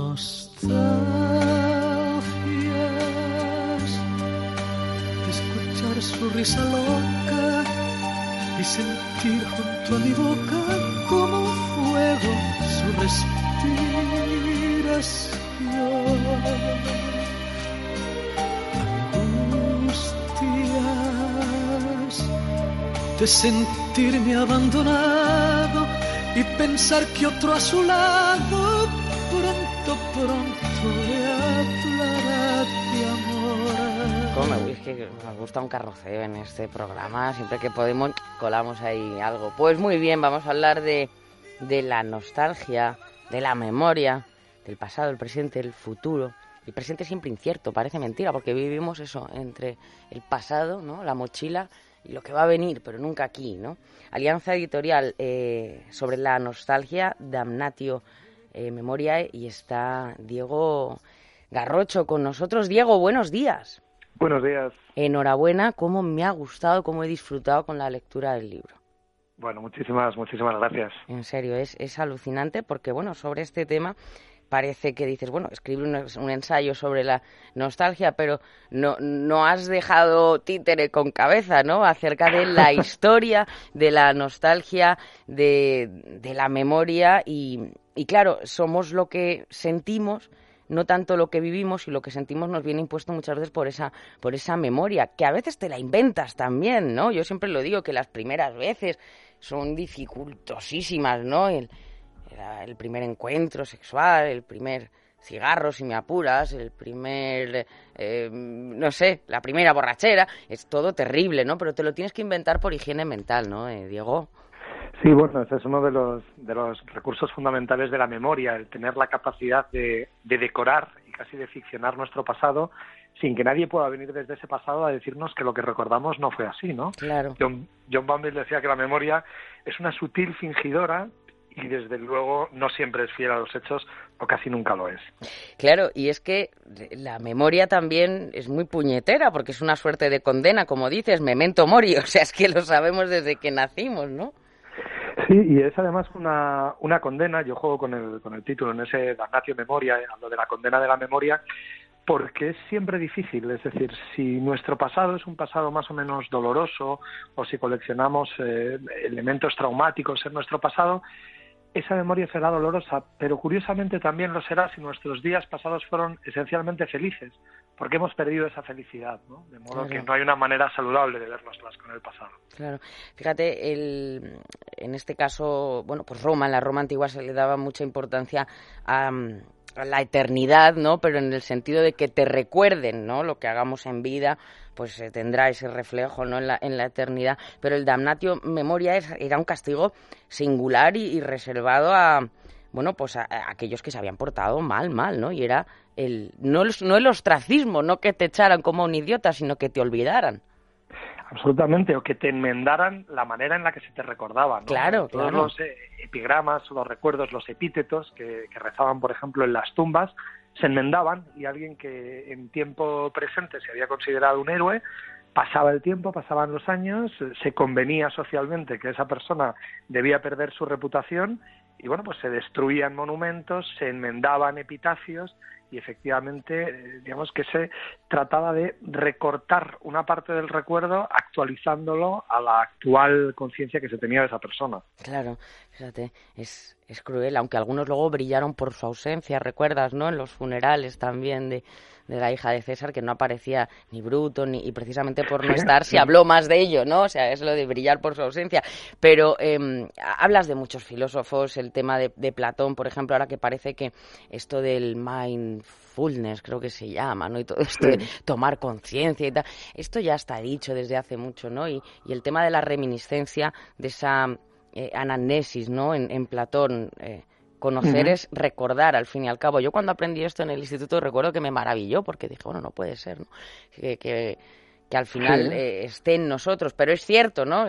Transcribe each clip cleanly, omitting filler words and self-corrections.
nostalgias de escuchar su risa loca y sentir junto a mi boca como fuego su respiración. Angustias de sentirme abandonado y pensar que otro a su lado pronto le hablará de amor. Es que nos gusta un carroceo en este programa, siempre que podemos colamos ahí algo. Pues muy bien, vamos a hablar de la nostalgia, de la memoria, del pasado, el presente, el futuro. El presente siempre incierto, parece mentira, porque vivimos eso, entre el pasado, ¿no?, la mochila, y lo que va a venir, pero nunca aquí, ¿no? Alianza Editorial sobre la nostalgia, Damnatio Memoriae, y está Diego Garrocho con nosotros. Diego, buenos días. Buenos días. Enhorabuena, cómo me ha gustado, cómo he disfrutado con la lectura del libro. Bueno, muchísimas gracias. En serio, es alucinante porque, bueno, sobre este tema parece que dices, bueno, escribe un ensayo sobre la nostalgia, pero no has dejado títere con cabeza, ¿no?, acerca de la historia de la nostalgia, de la memoria y claro, somos lo que sentimos, no tanto lo que vivimos, y lo que sentimos nos viene impuesto muchas veces por esa memoria, que a veces te la inventas también, ¿no? Yo siempre lo digo, que las primeras veces son dificultosísimas, ¿no? El primer encuentro sexual, el primer cigarro, si me apuras, el primer, no sé, la primera borrachera, es todo terrible, ¿no? Pero te lo tienes que inventar por higiene mental, ¿no, Diego? Sí, bueno, ese es uno de los recursos fundamentales de la memoria, el tener la capacidad de decorar y casi de ficcionar nuestro pasado sin que nadie pueda venir desde ese pasado a decirnos que lo que recordamos no fue así, ¿no? Claro. John Bowlby decía que la memoria es una sutil fingidora y desde luego no siempre es fiel a los hechos o casi nunca lo es. Claro, y es que la memoria también es muy puñetera porque es una suerte de condena, como dices, memento mori, o sea, es que lo sabemos desde que nacimos, ¿no? Sí, y es además una condena. Yo juego con el título en ese Damnatio Memoriae, hablo de la condena de la memoria, porque es siempre difícil. Es decir, si nuestro pasado es un pasado más o menos doloroso o si coleccionamos elementos traumáticos en nuestro pasado, esa memoria será dolorosa, pero curiosamente también lo será si nuestros días pasados fueron esencialmente felices, porque hemos perdido esa felicidad, ¿no? De modo que no hay una manera saludable de vernoslas con el pasado. Claro. Fíjate, en este caso, bueno, pues Roma, en la Roma antigua se le daba mucha importancia a la eternidad, ¿no? Pero en el sentido de que te recuerden, ¿no? Lo que hagamos en vida, pues tendrá ese reflejo, ¿no?, en la eternidad. Pero el Damnatio Memoriae era un castigo singular y reservado a, bueno, pues a aquellos que se habían portado mal, ¿no? Y era no el ostracismo, no que te echaran como un idiota, sino que te olvidaran. Absolutamente, o que te enmendaran la manera en la que se te recordaba, ¿no? Claro, Todos los epigramas, los recuerdos, los epítetos que rezaban, por ejemplo, en las tumbas, se enmendaban, y alguien que en tiempo presente se había considerado un héroe, pasaba el tiempo, pasaban los años, se convenía socialmente que esa persona debía perder su reputación, y bueno, pues se destruían monumentos, se enmendaban epitafios, y efectivamente, digamos que se trataba de recortar una parte del recuerdo actualizándolo a la actual conciencia que se tenía de esa persona. Claro, fíjate, es cruel, aunque algunos luego brillaron por su ausencia, recuerdas, ¿no?, en los funerales también de la hija de César, que no aparecía ni Bruto, y precisamente por no estar se habló más de ello, ¿no? O sea, es lo de brillar por su ausencia. Pero hablas de muchos filósofos, el tema de Platón, por ejemplo, ahora que parece que esto del mindfulness, creo que se llama, ¿no? Y todo esto de tomar conciencia y tal, esto ya está dicho desde hace mucho, ¿no? Y el tema de la reminiscencia, de esa anamnesis, ¿no?, en Platón, conocer es recordar, al fin y al cabo. Yo cuando aprendí esto en el instituto recuerdo que me maravilló, porque dije, bueno, no puede ser, ¿no?, que al final esté en nosotros. Pero es cierto, ¿no?,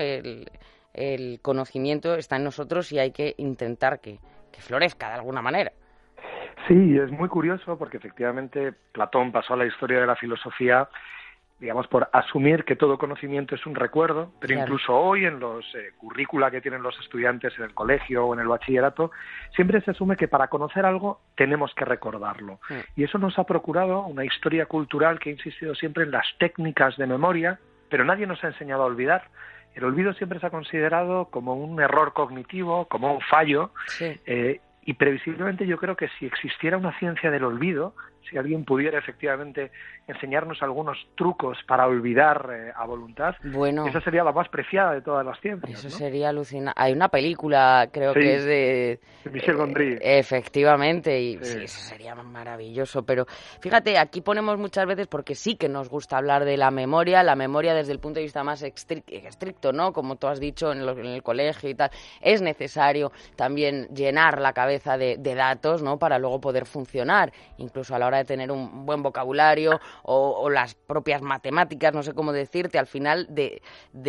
el conocimiento está en nosotros y hay que intentar que florezca de alguna manera. Sí, es muy curioso porque efectivamente Platón pasó a la historia de la filosofía digamos, por asumir que todo conocimiento es un recuerdo, pero claro. Incluso hoy en los currícula que tienen los estudiantes en el colegio o en el bachillerato, siempre se asume que para conocer algo tenemos que recordarlo. Y eso nos ha procurado una historia cultural que ha insistido siempre en las técnicas de memoria, pero nadie nos ha enseñado a olvidar. El olvido siempre se ha considerado como un error cognitivo, como un fallo, Sí. Y previsiblemente yo creo que si existiera una ciencia del olvido, si alguien pudiera efectivamente enseñarnos algunos trucos para olvidar a voluntad, Bueno, esa sería la más preciada de todas las ciencias, eso ¿no? sería alucinante. Hay una película, creo Sí, que es de... Michel Gondry. Efectivamente, y Sí. sí, eso sería maravilloso. Pero fíjate, aquí ponemos muchas veces, porque sí que nos gusta hablar de la memoria desde el punto de vista más estricto, ¿no? Como tú has dicho en el colegio y tal, es necesario también llenar la cabeza de datos, ¿no? Para luego poder funcionar, incluso a la hora de tener un buen vocabulario o las propias matemáticas, no sé cómo decirte, al final de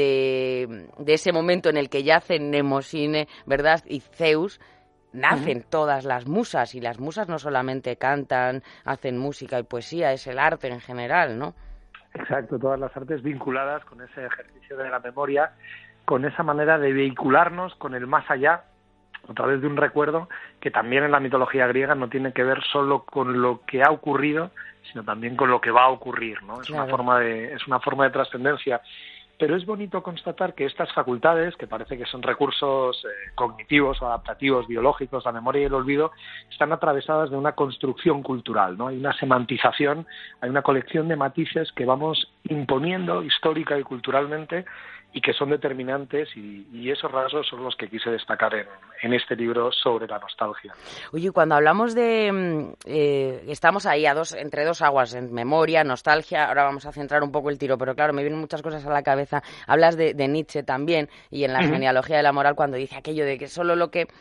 ese momento en el que yacen Mnemosine, ¿verdad? Y Zeus, nacen todas las musas, y las musas no solamente cantan, hacen música y poesía, es el arte en general, ¿no? Exacto, todas las artes vinculadas con ese ejercicio de la memoria, con esa manera de vehicularnos con el más allá, a través de un recuerdo que también en la mitología griega no tiene que ver solo con lo que ha ocurrido, sino también con lo que va a ocurrir, ¿no? Es Claro. una forma de trascendencia. Pero es bonito constatar que estas facultades, que parece que son recursos cognitivos o adaptativos, biológicos, la memoria y el olvido, están atravesadas de una construcción cultural, ¿no? Hay una semantización, hay una colección de matices que vamos imponiendo histórica y culturalmente y que son determinantes, y esos rasgos son los que quise destacar en este libro sobre la nostalgia. Oye, cuando hablamos de... estamos ahí entre dos aguas, en memoria, nostalgia, ahora vamos a centrar un poco el tiro, pero claro, me vienen muchas cosas a la cabeza. Hablas de Nietzsche también, y en la genealogía de la moral, cuando dice aquello de que solo lo que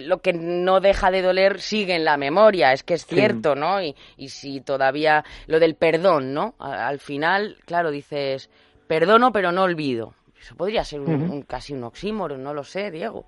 no deja de doler sigue en la memoria, es que es cierto, sí. ¿No? Y si todavía... Lo del perdón, ¿no? Al final, claro, dices, perdono pero no olvido. Eso podría ser casi un oxímoron, no lo sé, Diego.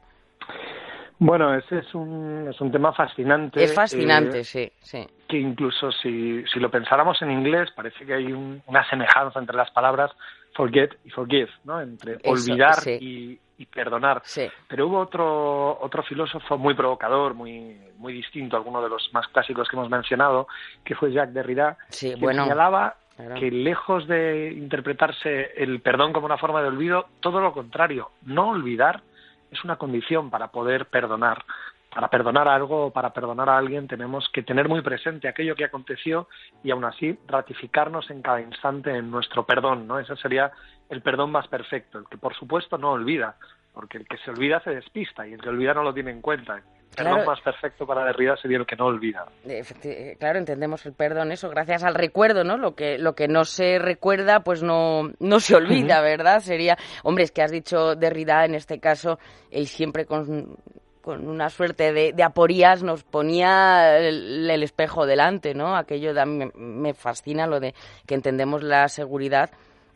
Bueno, ese es un tema fascinante. Es fascinante, sí. Que incluso si lo pensáramos en inglés, parece que hay una semejanza entre las palabras forget y forgive, ¿no? Entre olvidar y perdonar. Sí. Pero hubo otro filósofo muy provocador, muy distinto a alguno de los más clásicos que hemos mencionado, que fue Jacques Derrida, que señalaba que lejos de interpretarse el perdón como una forma de olvido, todo lo contrario, no olvidar es una condición para poder perdonar. Para perdonar algo, para perdonar a alguien, tenemos que tener muy presente aquello que aconteció y aún así ratificarnos en cada instante en nuestro perdón, ¿no? Ese sería el perdón más perfecto, el que por supuesto no olvida, porque el que se olvida se despista y el que olvida no lo tiene en cuenta. El perdón más perfecto para Derrida sería el que no olvida. Claro, entendemos el perdón, eso, gracias al recuerdo, ¿no? Lo que no se recuerda, pues no se olvida, ¿verdad? Sería, hombre, es que has dicho Derrida en este caso, y siempre con una suerte de aporías nos ponía el espejo delante, ¿no? Aquello me fascina, lo de que entendemos la seguridad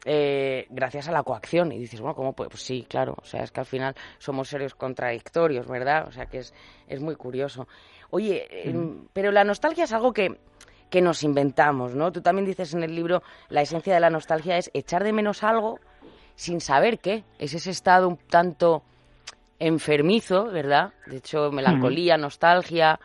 gracias a la coacción, y dices, bueno, ¿cómo puede? Pues sí, claro, o sea, es que al final somos seres contradictorios, ¿verdad? O sea, que es muy curioso. Oye, pero la nostalgia es algo que nos inventamos, ¿no? Tú también dices en el libro, la esencia de la nostalgia es echar de menos algo sin saber qué. Es ese estado un tanto enfermizo, ¿verdad? De hecho, melancolía, nostalgia,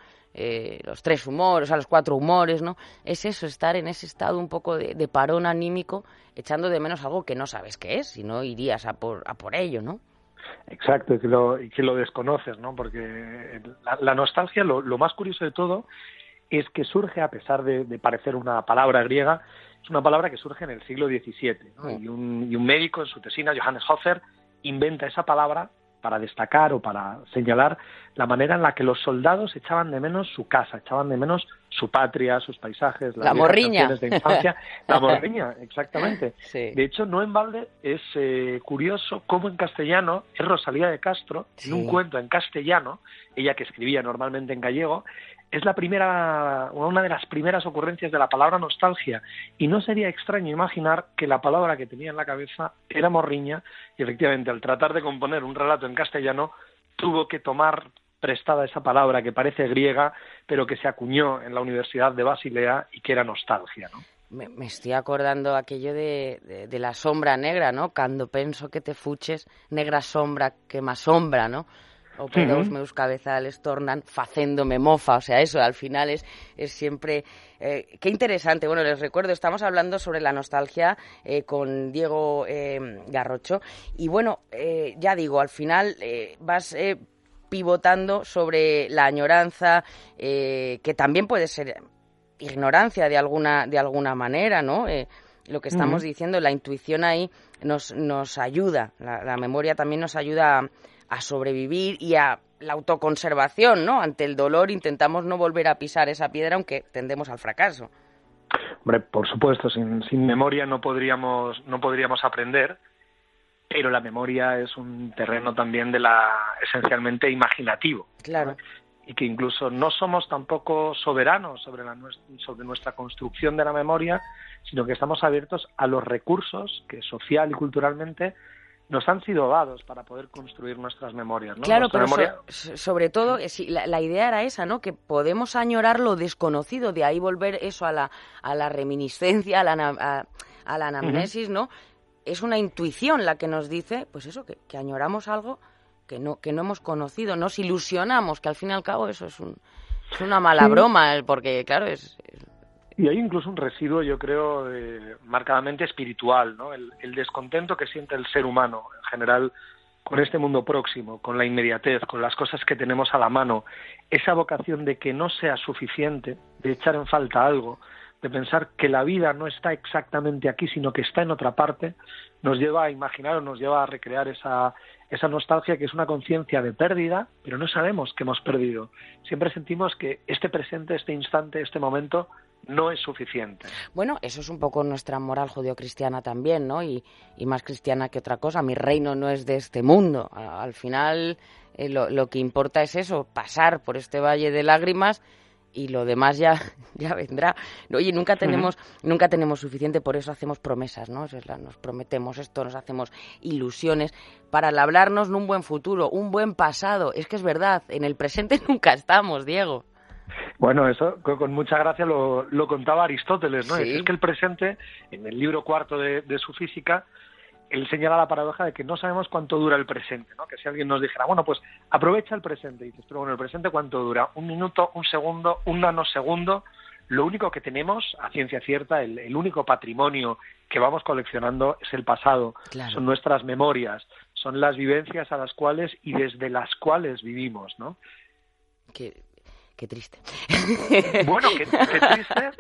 los 3 humores, o sea, los 4 humores, ¿no? Es eso, estar en ese estado un poco de parón anímico, echando de menos algo que no sabes qué es, si no irías a por ello, ¿no? Exacto, y que lo desconoces, ¿no? Porque la nostalgia, lo más curioso de todo, es que surge, a pesar de parecer una palabra griega, es una palabra que surge en el siglo XVII, ¿no? Y un médico en su tesina, Johannes Hofer, inventa esa palabra para destacar o para señalar la manera en la que los soldados echaban de menos su casa, echaban de menos su patria, sus paisajes, las canciones de infancia. La morriña, exactamente. Sí. De hecho, no en balde es curioso cómo en castellano es Rosalía de Castro, en un cuento en castellano, ella que escribía normalmente en gallego, es una de las primeras ocurrencias de la palabra nostalgia, y no sería extraño imaginar que la palabra que tenía en la cabeza era morriña, y efectivamente al tratar de componer un relato en castellano tuvo que tomar prestada esa palabra que parece griega pero que se acuñó en la Universidad de Basilea y que era nostalgia, ¿no? Me estoy acordando aquello de la sombra negra, ¿no? Cuando penso que te fuches, negra sombra que m'assombra, ¿no? O pedos meus cabezales tornan facéndome mofa. O sea, eso al final es siempre... qué interesante. Bueno, les recuerdo, estamos hablando sobre la nostalgia con Diego Garrocho. Y bueno, ya digo, al final vas pivotando sobre la añoranza, que también puede ser ignorancia de alguna manera, ¿no? Lo que estamos diciendo, la intuición ahí nos ayuda. La memoria también nos ayuda a sobrevivir y a la autoconservación, ¿no? Ante el dolor intentamos no volver a pisar esa piedra, aunque tendemos al fracaso. Hombre, por supuesto, sin memoria no podríamos aprender, pero la memoria es un terreno también esencialmente imaginativo. Claro. ¿no? Y que incluso no somos tampoco soberanos sobre nuestra construcción de la memoria, sino que estamos abiertos a los recursos que social y culturalmente nos han sido dados para poder construir nuestras memorias, ¿no? Claro, pero sobre todo, la idea era esa, ¿no? Que podemos añorar lo desconocido, de ahí volver eso a la reminiscencia, a la anamnesis, ¿no? Es una intuición la que nos dice, pues eso, que añoramos algo que no hemos conocido, nos ilusionamos, que al fin y al cabo eso es una mala broma, porque claro, Y hay incluso un residuo, yo creo, marcadamente espiritual, ¿no? El descontento que siente el ser humano, en general, con este mundo próximo, con la inmediatez, con las cosas que tenemos a la mano, esa vocación de que no sea suficiente, de echar en falta algo, de pensar que la vida no está exactamente aquí, sino que está en otra parte, nos lleva a imaginar o nos lleva a recrear esa nostalgia que es una conciencia de pérdida, pero no sabemos que hemos perdido. Siempre sentimos que este presente, este instante, este momento no es suficiente. Bueno, eso es un poco nuestra moral judeocristiana también, ¿no? Y más cristiana que otra cosa. Mi reino no es de este mundo. Al final lo que importa es eso, pasar por este valle de lágrimas y lo demás ya vendrá. Oye, nunca tenemos suficiente, por eso hacemos promesas, ¿no? Nos prometemos esto, nos hacemos ilusiones para labrarnos un buen futuro, un buen pasado. Es que es verdad, en el presente nunca estamos, Diego. Bueno, eso con mucha gracia lo contaba Aristóteles, ¿no? Sí. Es que el presente, en el libro cuarto de su Física, él señala la paradoja de que no sabemos cuánto dura el presente, ¿no? Que si alguien nos dijera, bueno, pues aprovecha el presente, y dices, pero bueno, el presente ¿cuánto dura? Un minuto, un segundo, un nanosegundo. Lo único que tenemos, a ciencia cierta, el único patrimonio que vamos coleccionando es el pasado. Claro. Son nuestras memorias, son las vivencias a las cuales y desde las cuales vivimos, ¿no? Qué triste. Bueno, qué triste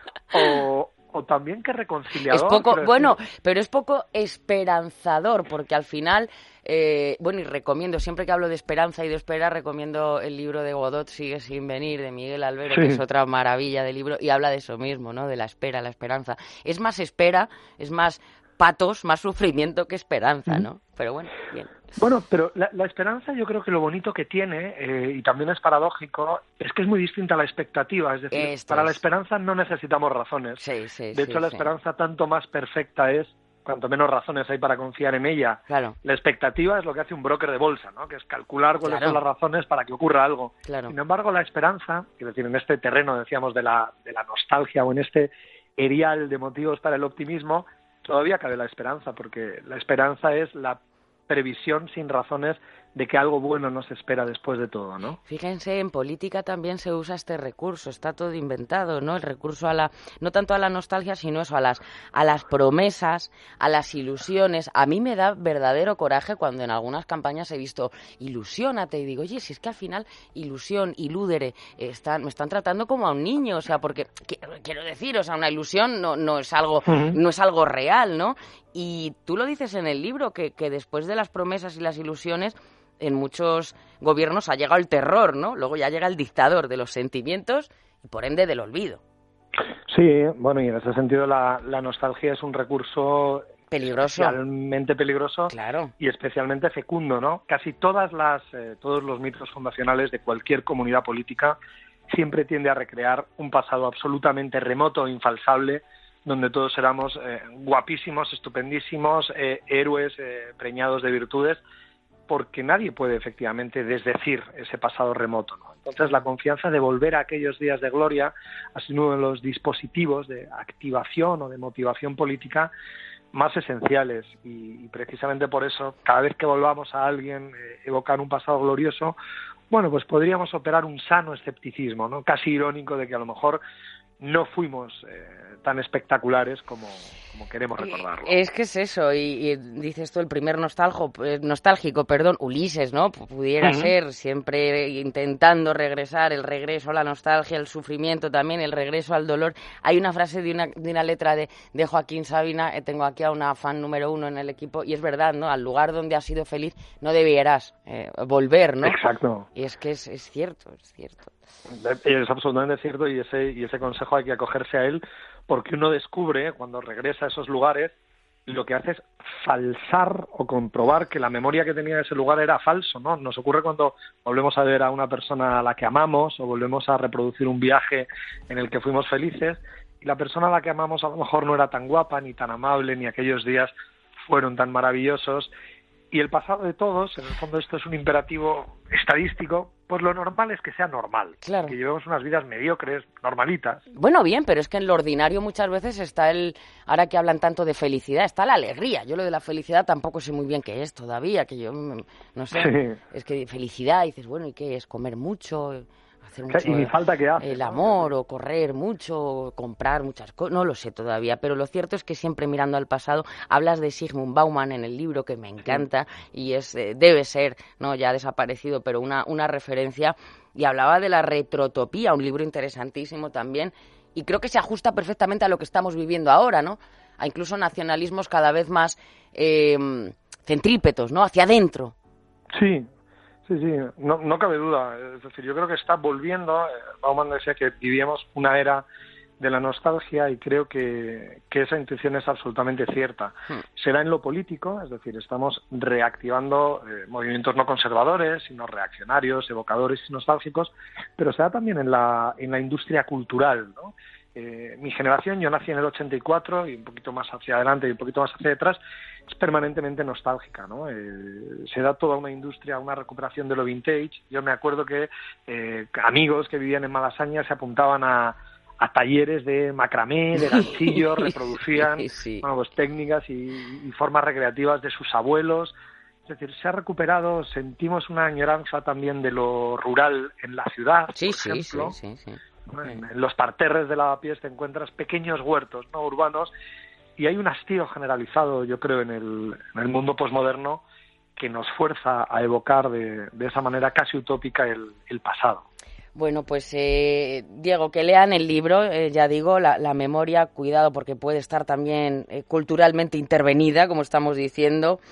o también qué reconciliador. Es poco, bueno, pero es poco esperanzador, porque al final, y recomiendo, siempre que hablo de esperanza y de espera, recomiendo el libro de Godot, Sigue sin venir, de Miguel Albero, que es otra maravilla de libro, y habla de eso mismo, ¿no? De la espera, la esperanza. Es más espera, es más patos, más sufrimiento que esperanza, ¿no? Pero bueno, bien. Bueno, pero la esperanza, yo creo que lo bonito que tiene, y también es paradójico, es que es muy distinta a la expectativa. Es decir, para la esperanza no necesitamos razones. De hecho, la esperanza tanto más perfecta es cuanto menos razones hay para confiar en ella. Claro. La expectativa es lo que hace un broker de bolsa, ¿no? Que es calcular cuáles son las razones para que ocurra algo. Claro. Sin embargo, la esperanza, es decir, en este terreno, decíamos, de la nostalgia o en este erial de motivos para el optimismo, todavía cabe la esperanza, porque la esperanza es la previsión sin razones de que algo bueno nos espera después de todo, ¿no? Fíjense, en política también se usa este recurso, está todo inventado, ¿no? El recurso no tanto a la nostalgia, sino eso, a las promesas, a las ilusiones. A mí me da verdadero coraje cuando en algunas campañas he visto ilusiónate y digo, oye, si es que al final ilusión, ilúdere, me están tratando como a un niño, o sea, porque quiero decir, o sea, una ilusión no es algo real, ¿no? Y tú lo dices en el libro, que después de las promesas y las ilusiones, en muchos gobiernos ha llegado el terror, ¿no? Luego ya llega el dictador de los sentimientos y, por ende, del olvido. Sí, bueno, y en ese sentido la nostalgia es un recurso peligroso, especialmente peligroso, claro, y especialmente fecundo, ¿no? Casi todos los mitos fundacionales de cualquier comunidad política siempre tiende a recrear un pasado absolutamente remoto e infalsable, donde todos éramos guapísimos, estupendísimos, héroes preñados de virtudes. porque nadie puede efectivamente desdecir ese pasado remoto, ¿no? Entonces la confianza de volver a aquellos días de gloria ha sido uno de los dispositivos de activación o de motivación política más esenciales, y precisamente por eso cada vez que volvamos a alguien evocar un pasado glorioso, bueno, pues podríamos operar un sano escepticismo, ¿no? Casi irónico, de que a lo mejor no fuimos tan espectaculares como queremos recordarlo. Es que es eso, y dices tú, el primer nostálgico, Ulises, ¿no? Pudiera ser, siempre intentando regresar, el regreso a la nostalgia, el sufrimiento también, el regreso al dolor. Hay una frase de una letra de Joaquín Sabina, tengo aquí a una fan número 1 en el equipo, y es verdad, ¿no? Al lugar donde has sido feliz no debieras volver, ¿no? Exacto. Y es que es cierto, es cierto. Es absolutamente cierto, y ese consejo hay que acogerse a él, porque uno descubre, cuando regresa a esos lugares, lo que hace es falsar o comprobar que la memoria que tenía de ese lugar era falso, ¿no? Nos ocurre cuando volvemos a ver a una persona a la que amamos, o volvemos a reproducir un viaje en el que fuimos felices, y la persona a la que amamos a lo mejor no era tan guapa, ni tan amable, ni aquellos días fueron tan maravillosos. Y el pasado de todos, en el fondo esto es un imperativo estadístico, pues lo normal es que sea normal, claro, que llevemos unas vidas mediocres, normalitas. Bueno, bien, pero es que en lo ordinario muchas veces está ahora que hablan tanto de felicidad, está la alegría. Yo lo de la felicidad tampoco sé muy bien qué es todavía, que yo no sé, sí. Es que felicidad, dices, bueno, ¿y qué es? ¿Comer mucho? Hacer mucho, y ni falta que hace, el amor, ¿no? O correr mucho, o comprar muchas cosas, no lo sé todavía, pero lo cierto es que siempre mirando al pasado. Hablas de Zygmunt Bauman en el libro, que me encanta, y debe ser, no ya desaparecido, pero una referencia, y hablaba de la retrotopía, un libro interesantísimo también, y creo que se ajusta perfectamente a lo que estamos viviendo ahora, ¿no? A incluso nacionalismos cada vez más centrípetos, ¿no? Hacia adentro. Sí. Sí, no cabe duda. Es decir, yo creo que está volviendo. Bauman decía que vivíamos una era de la nostalgia, y creo que esa intuición es absolutamente cierta. Será en lo político, es decir, estamos reactivando movimientos no conservadores, sino reaccionarios, evocadores y nostálgicos, pero será también en la industria cultural, ¿no? Mi generación, yo nací en el 84, y un poquito más hacia adelante y un poquito más hacia detrás, es permanentemente nostálgica, ¿no? Se da toda una industria, una recuperación de lo vintage. Yo me acuerdo que amigos que vivían en Malasaña se apuntaban a talleres de macramé, de ganchillo, reproducían bueno, pues técnicas y formas recreativas de sus abuelos. Es decir, se ha recuperado, sentimos una añoranza también de lo rural en la ciudad, por ejemplo. Sí. En los parterres de Lavapiés te encuentras pequeños huertos, ¿no?, urbanos, y hay un hastío generalizado, yo creo, en el mundo posmoderno, que nos fuerza a evocar de esa manera casi utópica el pasado. Bueno, pues Diego, que lean el libro, ya digo, la memoria, cuidado, porque puede estar también culturalmente intervenida, como estamos diciendo,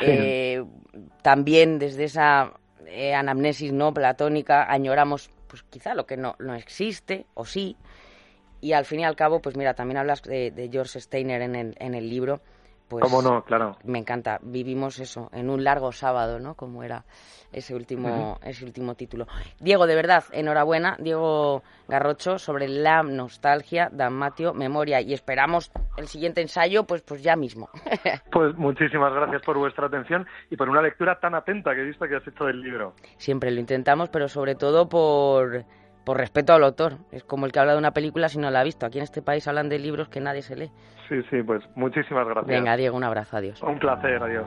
también desde esa anamnesis no platónica añoramos pues quizá lo que no existe, o sí, y al fin y al cabo, pues mira, también hablas de George Steiner en el libro. Pues ¿cómo no? Claro. Me encanta. Vivimos eso en un largo sábado, ¿no? Como era ese último título. Diego, de verdad, enhorabuena, Diego Garrocho, sobre la nostalgia, Dammatio, memoria, y esperamos el siguiente ensayo, pues ya mismo. Pues muchísimas gracias por vuestra atención y por una lectura tan atenta que he visto que has hecho del libro. Siempre lo intentamos, pero sobre todo por respeto al autor. Es como el que habla de una película si no la ha visto. Aquí en este país hablan de libros que nadie se lee. Sí, pues muchísimas gracias. Venga, Diego, un abrazo, adiós. Un placer, adiós.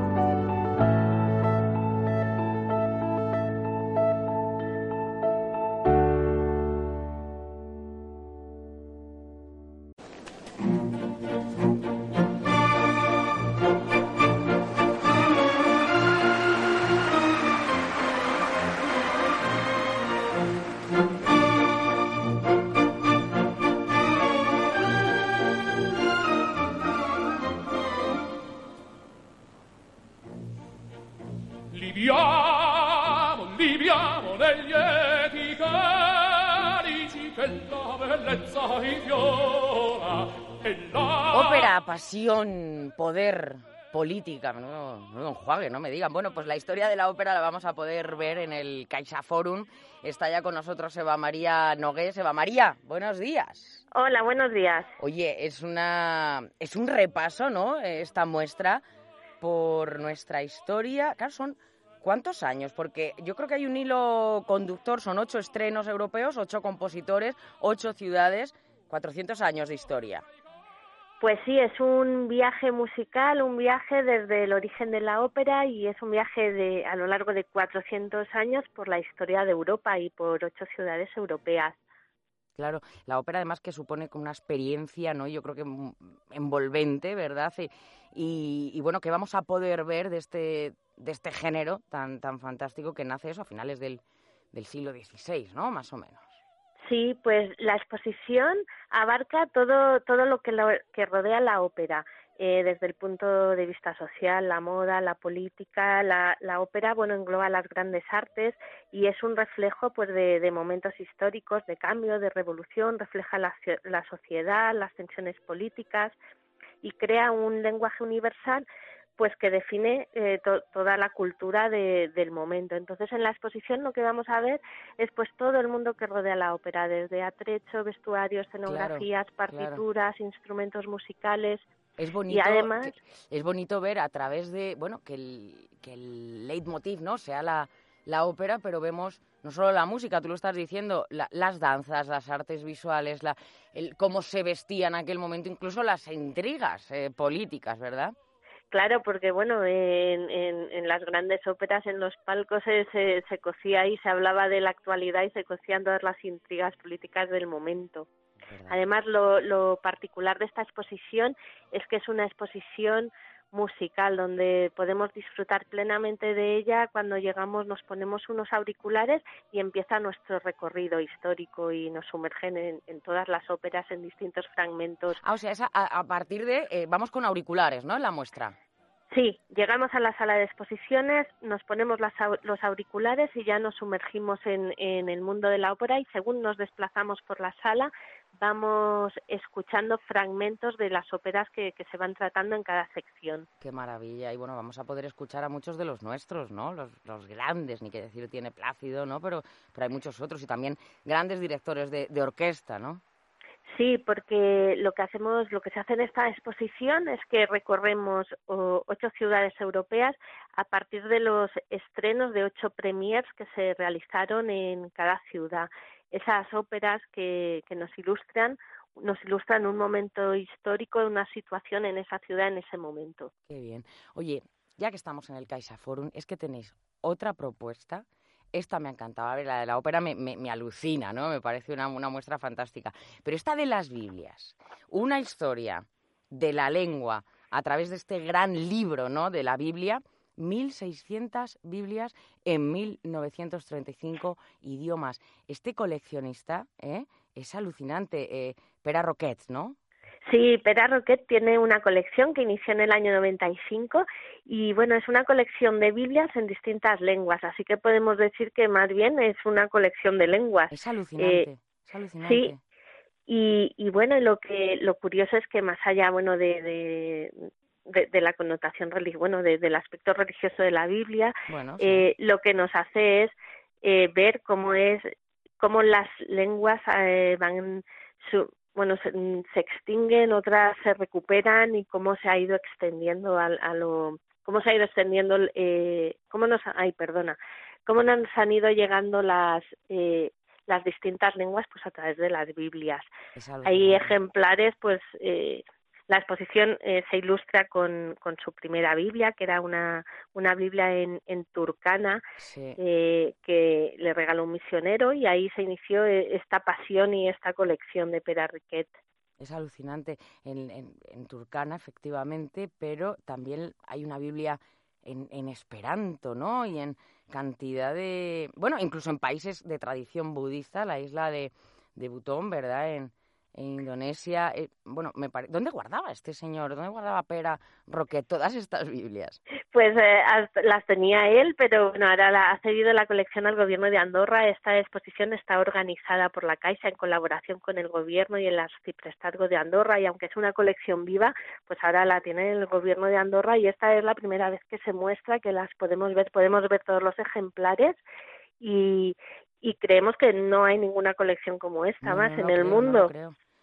Libiamo negli eti calici che la bellezza infiora e la... Ópera, pasión, poder, política, no enjuague, no me digan. Bueno, pues la historia de la ópera la vamos a poder ver en el CaixaForum. Está ya con nosotros Eva María Nogués. Eva María, buenos días. Hola, buenos días. Oye, es un repaso, ¿no? Esta muestra por nuestra historia. Claro, son ¿Cuántos años? Porque yo creo que hay un hilo conductor, son 8 estrenos europeos, 8 compositores, 8 ciudades, 400 años de historia. Pues sí, es un viaje musical, un viaje desde el origen de la ópera y es un viaje a lo largo de 400 años por la historia de Europa y por 8 ciudades europeas. Claro, la ópera además que supone como una experiencia, ¿no? Yo creo que envolvente, ¿verdad? Y bueno, que vamos a poder ver de este género tan fantástico que nace eso a finales del siglo XVI, ¿no? Más o menos. Sí, pues la exposición abarca todo lo que rodea la ópera, desde el punto de vista social, la moda, la política, la ópera, bueno, engloba las grandes artes y es un reflejo, pues, de momentos históricos, de cambio, de revolución, refleja la sociedad, las tensiones políticas y crea un lenguaje universal, pues que define toda la cultura del momento. Entonces, en la exposición lo que vamos a ver es pues todo el mundo que rodea la ópera, desde atrecho, vestuario, escenografías, partituras, instrumentos musicales. Es bonito, y además es bonito ver a través de, bueno, que el leitmotiv, ¿no?, sea la ópera, pero vemos no solo la música, tú lo estás diciendo, las danzas, las artes visuales, cómo se vestía en aquel momento, incluso las intrigas políticas, ¿verdad? Claro, porque bueno, en las grandes óperas, en los palcos se cocía y se hablaba de la actualidad y se cocían todas las intrigas políticas del momento. Además, lo particular de esta exposición es que es una exposición musical donde podemos disfrutar plenamente de ella. Cuando llegamos nos ponemos unos auriculares y empieza nuestro recorrido histórico y nos sumergen en todas las óperas, en distintos fragmentos. O sea, es a partir de, vamos con auriculares, ¿no?, en la muestra. Sí, llegamos a la sala de exposiciones, nos ponemos los auriculares y ya nos sumergimos en el mundo de la ópera y según nos desplazamos por la sala vamos escuchando fragmentos de las óperas que se van tratando en cada sección. Qué maravilla, y bueno, vamos a poder escuchar a muchos de los nuestros, ¿no? Los grandes, ni que decir tiene Plácido, ¿no? Pero hay muchos otros y también grandes directores de orquesta, ¿no? Sí, porque lo que se hace en esta exposición es que recorremos 8 ciudades europeas a partir de los estrenos de 8 premiers que se realizaron en cada ciudad. Esas óperas que nos ilustran un momento histórico, una situación en esa ciudad en ese momento. Qué bien. Oye, ya que estamos en el CaixaForum, es que tenéis otra propuesta. Esta me ha encantado, a ver, la de la ópera me alucina, ¿no? Me parece una muestra fantástica. Pero esta de las Biblias, una historia de la lengua a través de este gran libro, ¿no?, de la Biblia, 1.600 Biblias en 1935 idiomas. Este coleccionista es alucinante, Pere Roquet, ¿no? Sí, Pere Roquet tiene una colección que inició en el año 95 y bueno, es una colección de Biblias en distintas lenguas, así que podemos decir que más bien es una colección de lenguas. Es alucinante, es alucinante. Sí, y bueno, lo curioso es que más allá, bueno, de la connotación religiosa, del aspecto religioso de la Biblia, bueno, sí, lo que nos hace es ver cómo las lenguas se extinguen, otras se recuperan y cómo se ha ido extendiendo cómo nos han ido llegando las distintas lenguas pues a través de las Biblias. Hay ejemplares, pues la exposición se ilustra con su primera Biblia, que era una Biblia en turcana, sí, que le regaló un misionero, y ahí se inició esta pasión y esta colección de Pere Roquet. Es alucinante, en turcana, efectivamente, pero también hay una Biblia en esperanto, ¿no? Y en cantidad de... Bueno, incluso en países de tradición budista, la isla de Butón, ¿verdad?, en Indonesia. ¿Dónde guardaba este señor? ¿Dónde guardaba Pere Roquet todas estas Biblias? Pues las tenía él, pero bueno, ahora ha cedido la colección al gobierno de Andorra. Esta exposición está organizada por la Caixa en colaboración con el gobierno y el arciprestazgo de Andorra, y aunque es una colección viva, pues ahora la tiene el gobierno de Andorra, y esta es la primera vez que se muestra, que las podemos ver todos los ejemplares, y creemos que no hay ninguna colección como esta en el mundo. No lo creo.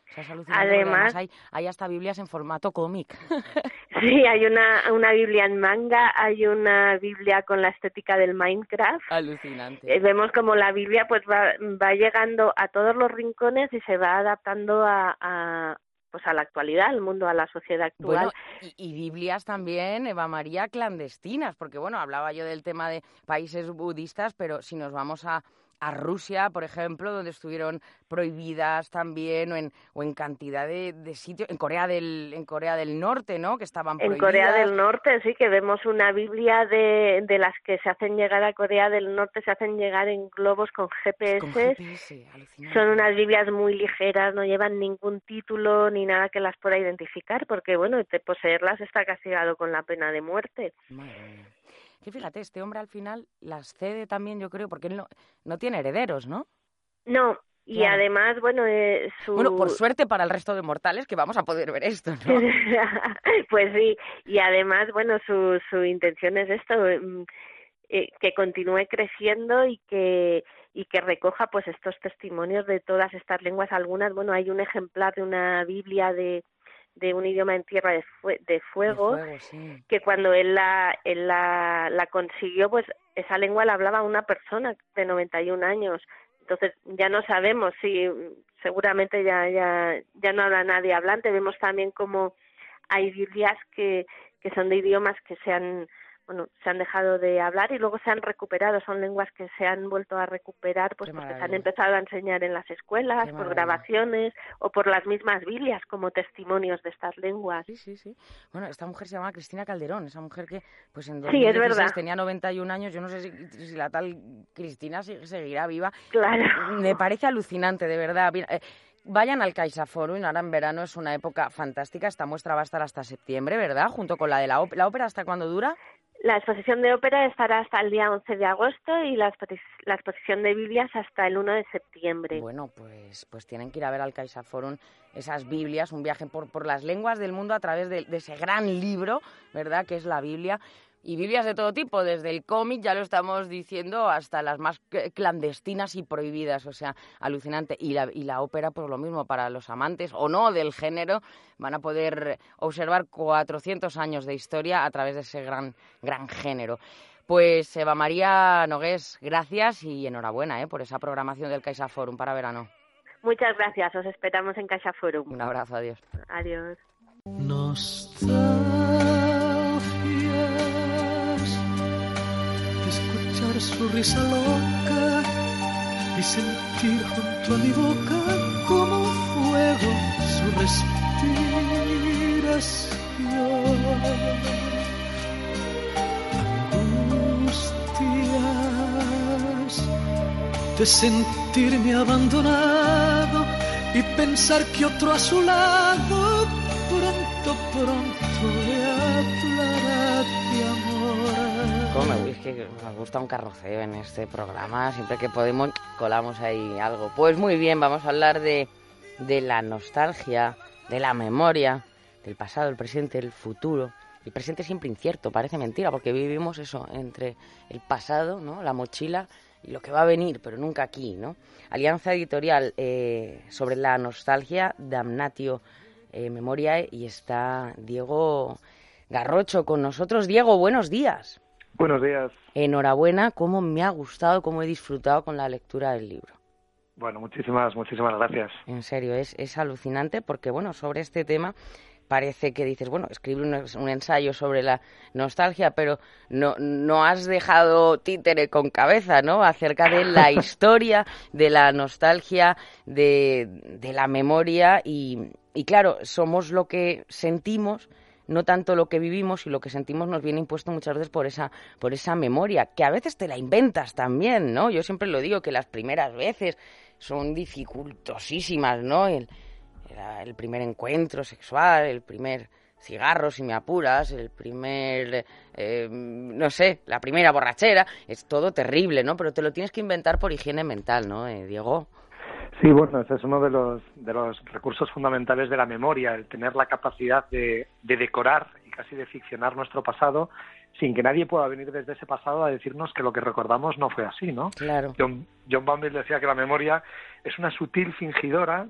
O sea, es alucinante, Además hay hasta Biblias en formato cómic. Sí, hay una Biblia en manga, hay una Biblia con la estética del Minecraft. Alucinante. Vemos como la Biblia pues va llegando a todos los rincones y se va adaptando pues a la actualidad, al mundo, a la sociedad actual. Bueno, y Biblias también, Eva María, clandestinas, porque bueno, hablaba yo del tema de países budistas, pero si nos vamos a Rusia, por ejemplo, donde estuvieron prohibidas también, o en cantidad de sitios, en Corea del Norte, ¿no?, que estaban prohibidas. En Corea del Norte, sí, que vemos una Biblia de las que se hacen llegar a Corea del Norte, se hacen llegar en globos con GPS. Con GPS, alucinante. Son unas Biblias muy ligeras, no llevan ningún título ni nada que las pueda identificar, porque bueno, poseerlas está castigado con la pena de muerte. Madre mía. Que fíjate, este hombre al final las cede también, yo creo, porque él no tiene herederos, ¿no? No, y claro. Además, bueno, Bueno, por suerte para el resto de mortales que vamos a poder ver esto, ¿no? Pues sí, y además, bueno, su intención es esto, que continúe creciendo y que recoja pues estos testimonios de todas estas lenguas. Algunas, bueno, hay un ejemplar de una Biblia de un idioma en tierra de fuego, sí. Que cuando él la consiguió, pues esa lengua la hablaba una persona de 91 años. Entonces ya no sabemos si seguramente ya no habrá nadie hablante. Vemos también como hay Biblias que son de idiomas que se han dejado de hablar y luego se han recuperado, son lenguas que se han vuelto a recuperar pues porque se han empezado a enseñar en las escuelas, por grabaciones o por las mismas Biblias como testimonios de estas lenguas. Sí. Bueno, esta mujer se llama Cristina Calderón, esa mujer que pues en 2016 tenía 91 años, yo no sé si la tal Cristina seguirá viva. Claro. Me parece alucinante, de verdad. Vayan al CaixaForum, ahora en verano es una época fantástica, esta muestra va a estar hasta septiembre, ¿verdad? Junto con la de la ópera, ¿hasta cuándo dura? La exposición de ópera estará hasta el día 11 de agosto y la exposición de Biblias hasta el 1 de septiembre. Bueno, pues tienen que ir a ver al CaixaForum esas Biblias, un viaje por las lenguas del mundo a través de ese gran libro, ¿verdad?, que es la Biblia. Y Biblias de todo tipo, desde el cómic, ya lo estamos diciendo, hasta las más clandestinas y prohibidas, o sea, alucinante. Y la ópera, pues lo mismo, para los amantes o no del género, van a poder observar 400 años de historia a través de ese gran género. Pues Eva María Nogués, gracias y enhorabuena por esa programación del CaixaForum para verano. Muchas gracias, os esperamos en CaixaForum. Un abrazo, adiós. Adiós. Escuchar su risa loca y sentir junto a mi boca como fuego su respiración. Angustias de sentirme abandonado y pensar que otro a su lado pronto le hablará de amor. Es que nos gusta un carroceo en este programa, siempre que podemos colamos ahí algo. Pues muy bien, vamos a hablar de la nostalgia, de la memoria, del pasado, el presente, el futuro. El presente siempre incierto, parece mentira, porque vivimos eso, entre el pasado, ¿no?, la mochila, y lo que va a venir, pero nunca aquí, ¿no? Alianza Editorial sobre la nostalgia, Damnatio Memoriae, y está Diego Garrocho con nosotros. Diego, buenos días. Buenos días. Enhorabuena, cómo me ha gustado, cómo he disfrutado con la lectura del libro. Bueno, muchísimas gracias. En serio, es alucinante porque, bueno, sobre este tema parece que dices, bueno, escribe un ensayo sobre la nostalgia, pero no has dejado títere con cabeza, ¿no?, acerca de la historia de la nostalgia, de la memoria y claro, somos lo que sentimos, no tanto lo que vivimos, y lo que sentimos nos viene impuesto muchas veces por esa memoria, que a veces te la inventas también, ¿no? Yo siempre lo digo, que las primeras veces son dificultosísimas, ¿no? El primer encuentro sexual, el primer cigarro, si me apuras, el primer, la primera borrachera, es todo terrible, ¿no? Pero te lo tienes que inventar por higiene mental, ¿no, Diego? Sí, bueno, ese es uno de los recursos fundamentales de la memoria, el tener la capacidad de decorar y casi de ficcionar nuestro pasado sin que nadie pueda venir desde ese pasado a decirnos que lo que recordamos no fue así, ¿no? Claro. John Bowlby decía que la memoria es una sutil fingidora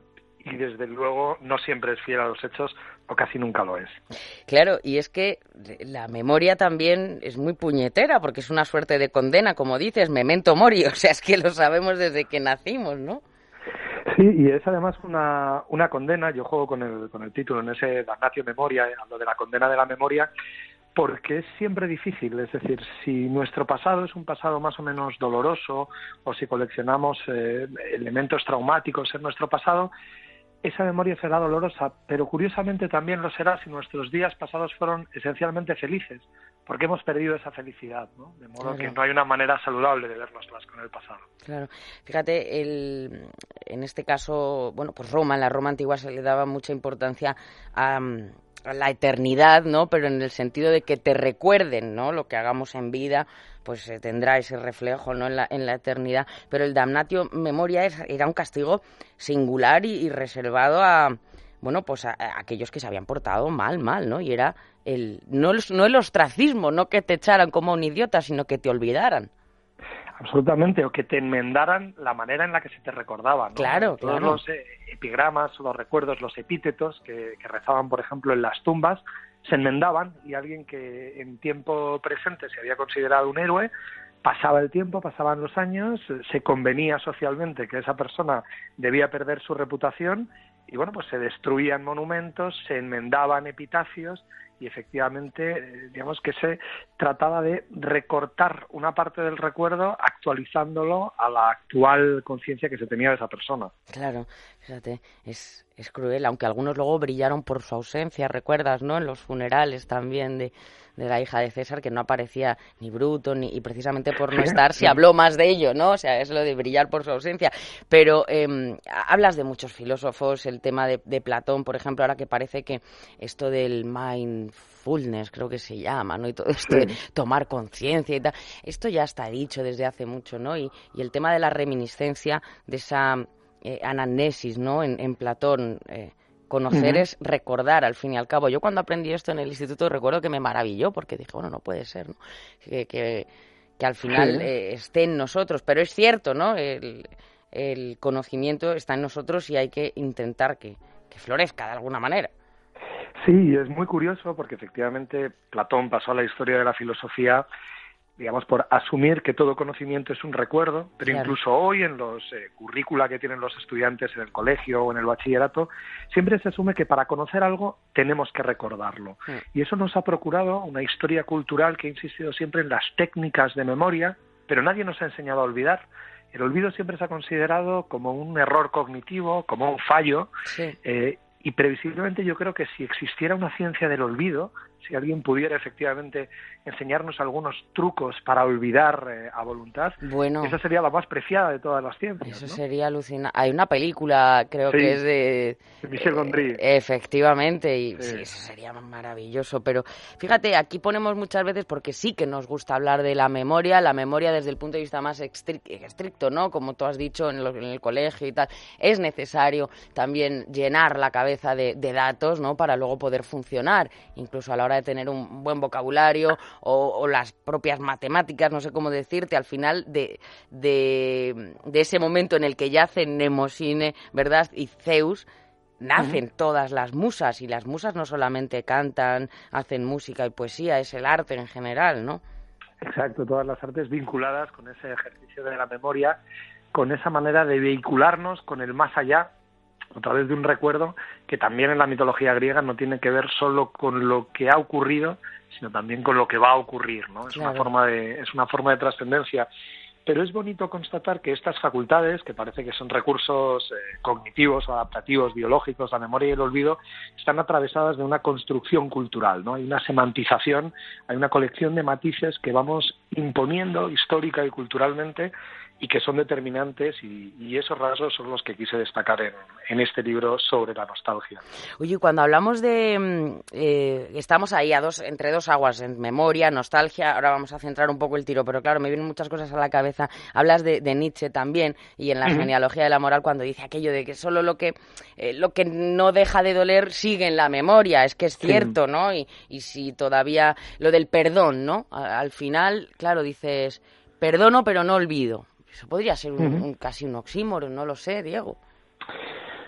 y desde luego no siempre es fiel a los hechos o casi nunca lo es. Claro, y es que la memoria también es muy puñetera porque es una suerte de condena, como dices, memento mori, o sea, es que lo sabemos desde que nacimos, ¿no? Sí, y es además una condena. Yo juego con el título en ese damnatio memoria, hablo de la condena de la memoria, porque es siempre difícil. Es decir, si nuestro pasado es un pasado más o menos doloroso o si coleccionamos elementos traumáticos en nuestro pasado, esa memoria será dolorosa, pero curiosamente también lo será si nuestros días pasados fueron esencialmente felices, porque hemos perdido esa felicidad, ¿no? De modo que no hay una manera saludable de vernoslas con el pasado. Claro. Fíjate, en este caso, bueno, pues en la Roma antigua se le daba mucha importancia a la eternidad, ¿no? Pero en el sentido de que te recuerden, ¿no? Lo que hagamos en vida, pues tendrá ese reflejo, ¿no? En la eternidad. Pero el damnatio memoria era un castigo singular y reservado a, bueno, pues a aquellos que se habían portado mal, ¿no? Y era no el ostracismo, no que te echaran como un idiota, sino que te olvidaran. Absolutamente, o que te enmendaran la manera en la que se te recordaba, ¿no? Claro, todos claro. Los epigramas, los recuerdos, los epítetos que rezaban, por ejemplo, en las tumbas, se enmendaban y alguien que en tiempo presente se había considerado un héroe, pasaba el tiempo, pasaban los años, se convenía socialmente que esa persona debía perder su reputación y, bueno, pues se destruían monumentos, se enmendaban epitafios y efectivamente, digamos que se trataba de recortar una parte del recuerdo actualizándolo a la actual conciencia que se tenía de esa persona. Claro, fíjate, es cruel, aunque algunos luego brillaron por su ausencia, recuerdas, ¿no? En los funerales también de la hija de César, que no aparecía ni Bruto, y precisamente por no estar se habló más de ello, ¿no? O sea, es lo de brillar por su ausencia. Pero hablas de muchos filósofos, el tema de Platón, por ejemplo, ahora que parece que esto del mindfulness, creo que se llama, ¿no? Y todo esto de tomar conciencia y tal, esto ya está dicho desde hace mucho, ¿no? Y el tema de la reminiscencia, de esa anamnesis, ¿no? En Platón, conocer es recordar, al fin y al cabo. Yo cuando aprendí esto en el instituto recuerdo que me maravilló porque dije, bueno, no puede ser, ¿no? Que al final esté en nosotros, pero es cierto, ¿no? El conocimiento está en nosotros y hay que intentar que florezca de alguna manera. Sí, es muy curioso porque efectivamente Platón pasó a la historia de la filosofía, digamos, por asumir que todo conocimiento es un recuerdo, pero claro, incluso hoy en los currícula que tienen los estudiantes en el colegio o en el bachillerato, siempre se asume que para conocer algo tenemos que recordarlo. Sí. Y eso nos ha procurado una historia cultural que ha insistido siempre en las técnicas de memoria, pero nadie nos ha enseñado a olvidar. El olvido siempre se ha considerado como un error cognitivo, como un fallo, sí. Y previsiblemente yo creo que si existiera una ciencia del olvido, si alguien pudiera efectivamente enseñarnos algunos trucos para olvidar a voluntad, bueno, esa sería la más preciada de todas las ciencias. Eso, ¿no? Sería alucinante. Hay una película, creo que es de Michel Gondry. Efectivamente, y sí, eso sería maravilloso. Pero fíjate, aquí ponemos muchas veces, porque sí que nos gusta hablar de la memoria desde el punto de vista más estricto, ¿no? Como tú has dicho en el colegio y tal. Es necesario también llenar la cabeza de datos, ¿no? Para luego poder funcionar, incluso a la hora de tener un buen vocabulario o las propias matemáticas, no sé cómo decirte, al final de ese momento en el que yacen Mnemosine, ¿verdad? Y Zeus, nacen todas las musas, y las musas no solamente cantan, hacen música y poesía, es el arte en general, ¿no? Exacto, todas las artes vinculadas con ese ejercicio de la memoria, con esa manera de vehicularnos con el más allá, a través de un recuerdo que también en la mitología griega no tiene que ver solo con lo que ha ocurrido, sino también con lo que va a ocurrir, ¿no? Es claro, una forma de trascendencia. Pero es bonito constatar que estas facultades, que parece que son recursos cognitivos o adaptativos, biológicos, la memoria y el olvido, están atravesadas de una construcción cultural, ¿no? Hay una semantización, hay una colección de matices que vamos imponiendo histórica y culturalmente y que son determinantes, y esos rasgos son los que quise destacar en este libro sobre la nostalgia. Oye, cuando hablamos de estamos ahí entre dos aguas, en memoria, nostalgia, ahora vamos a centrar un poco el tiro, pero claro, me vienen muchas cosas a la cabeza. Hablas de Nietzsche también, y en la genealogía de la moral, cuando dice aquello de que solo lo que no deja de doler sigue en la memoria. Es que es cierto, ¿no? Y si todavía lo del perdón, ¿no? Al final, claro, dices, perdono pero no olvido. Eso podría ser casi un oxímoron, no lo sé, Diego.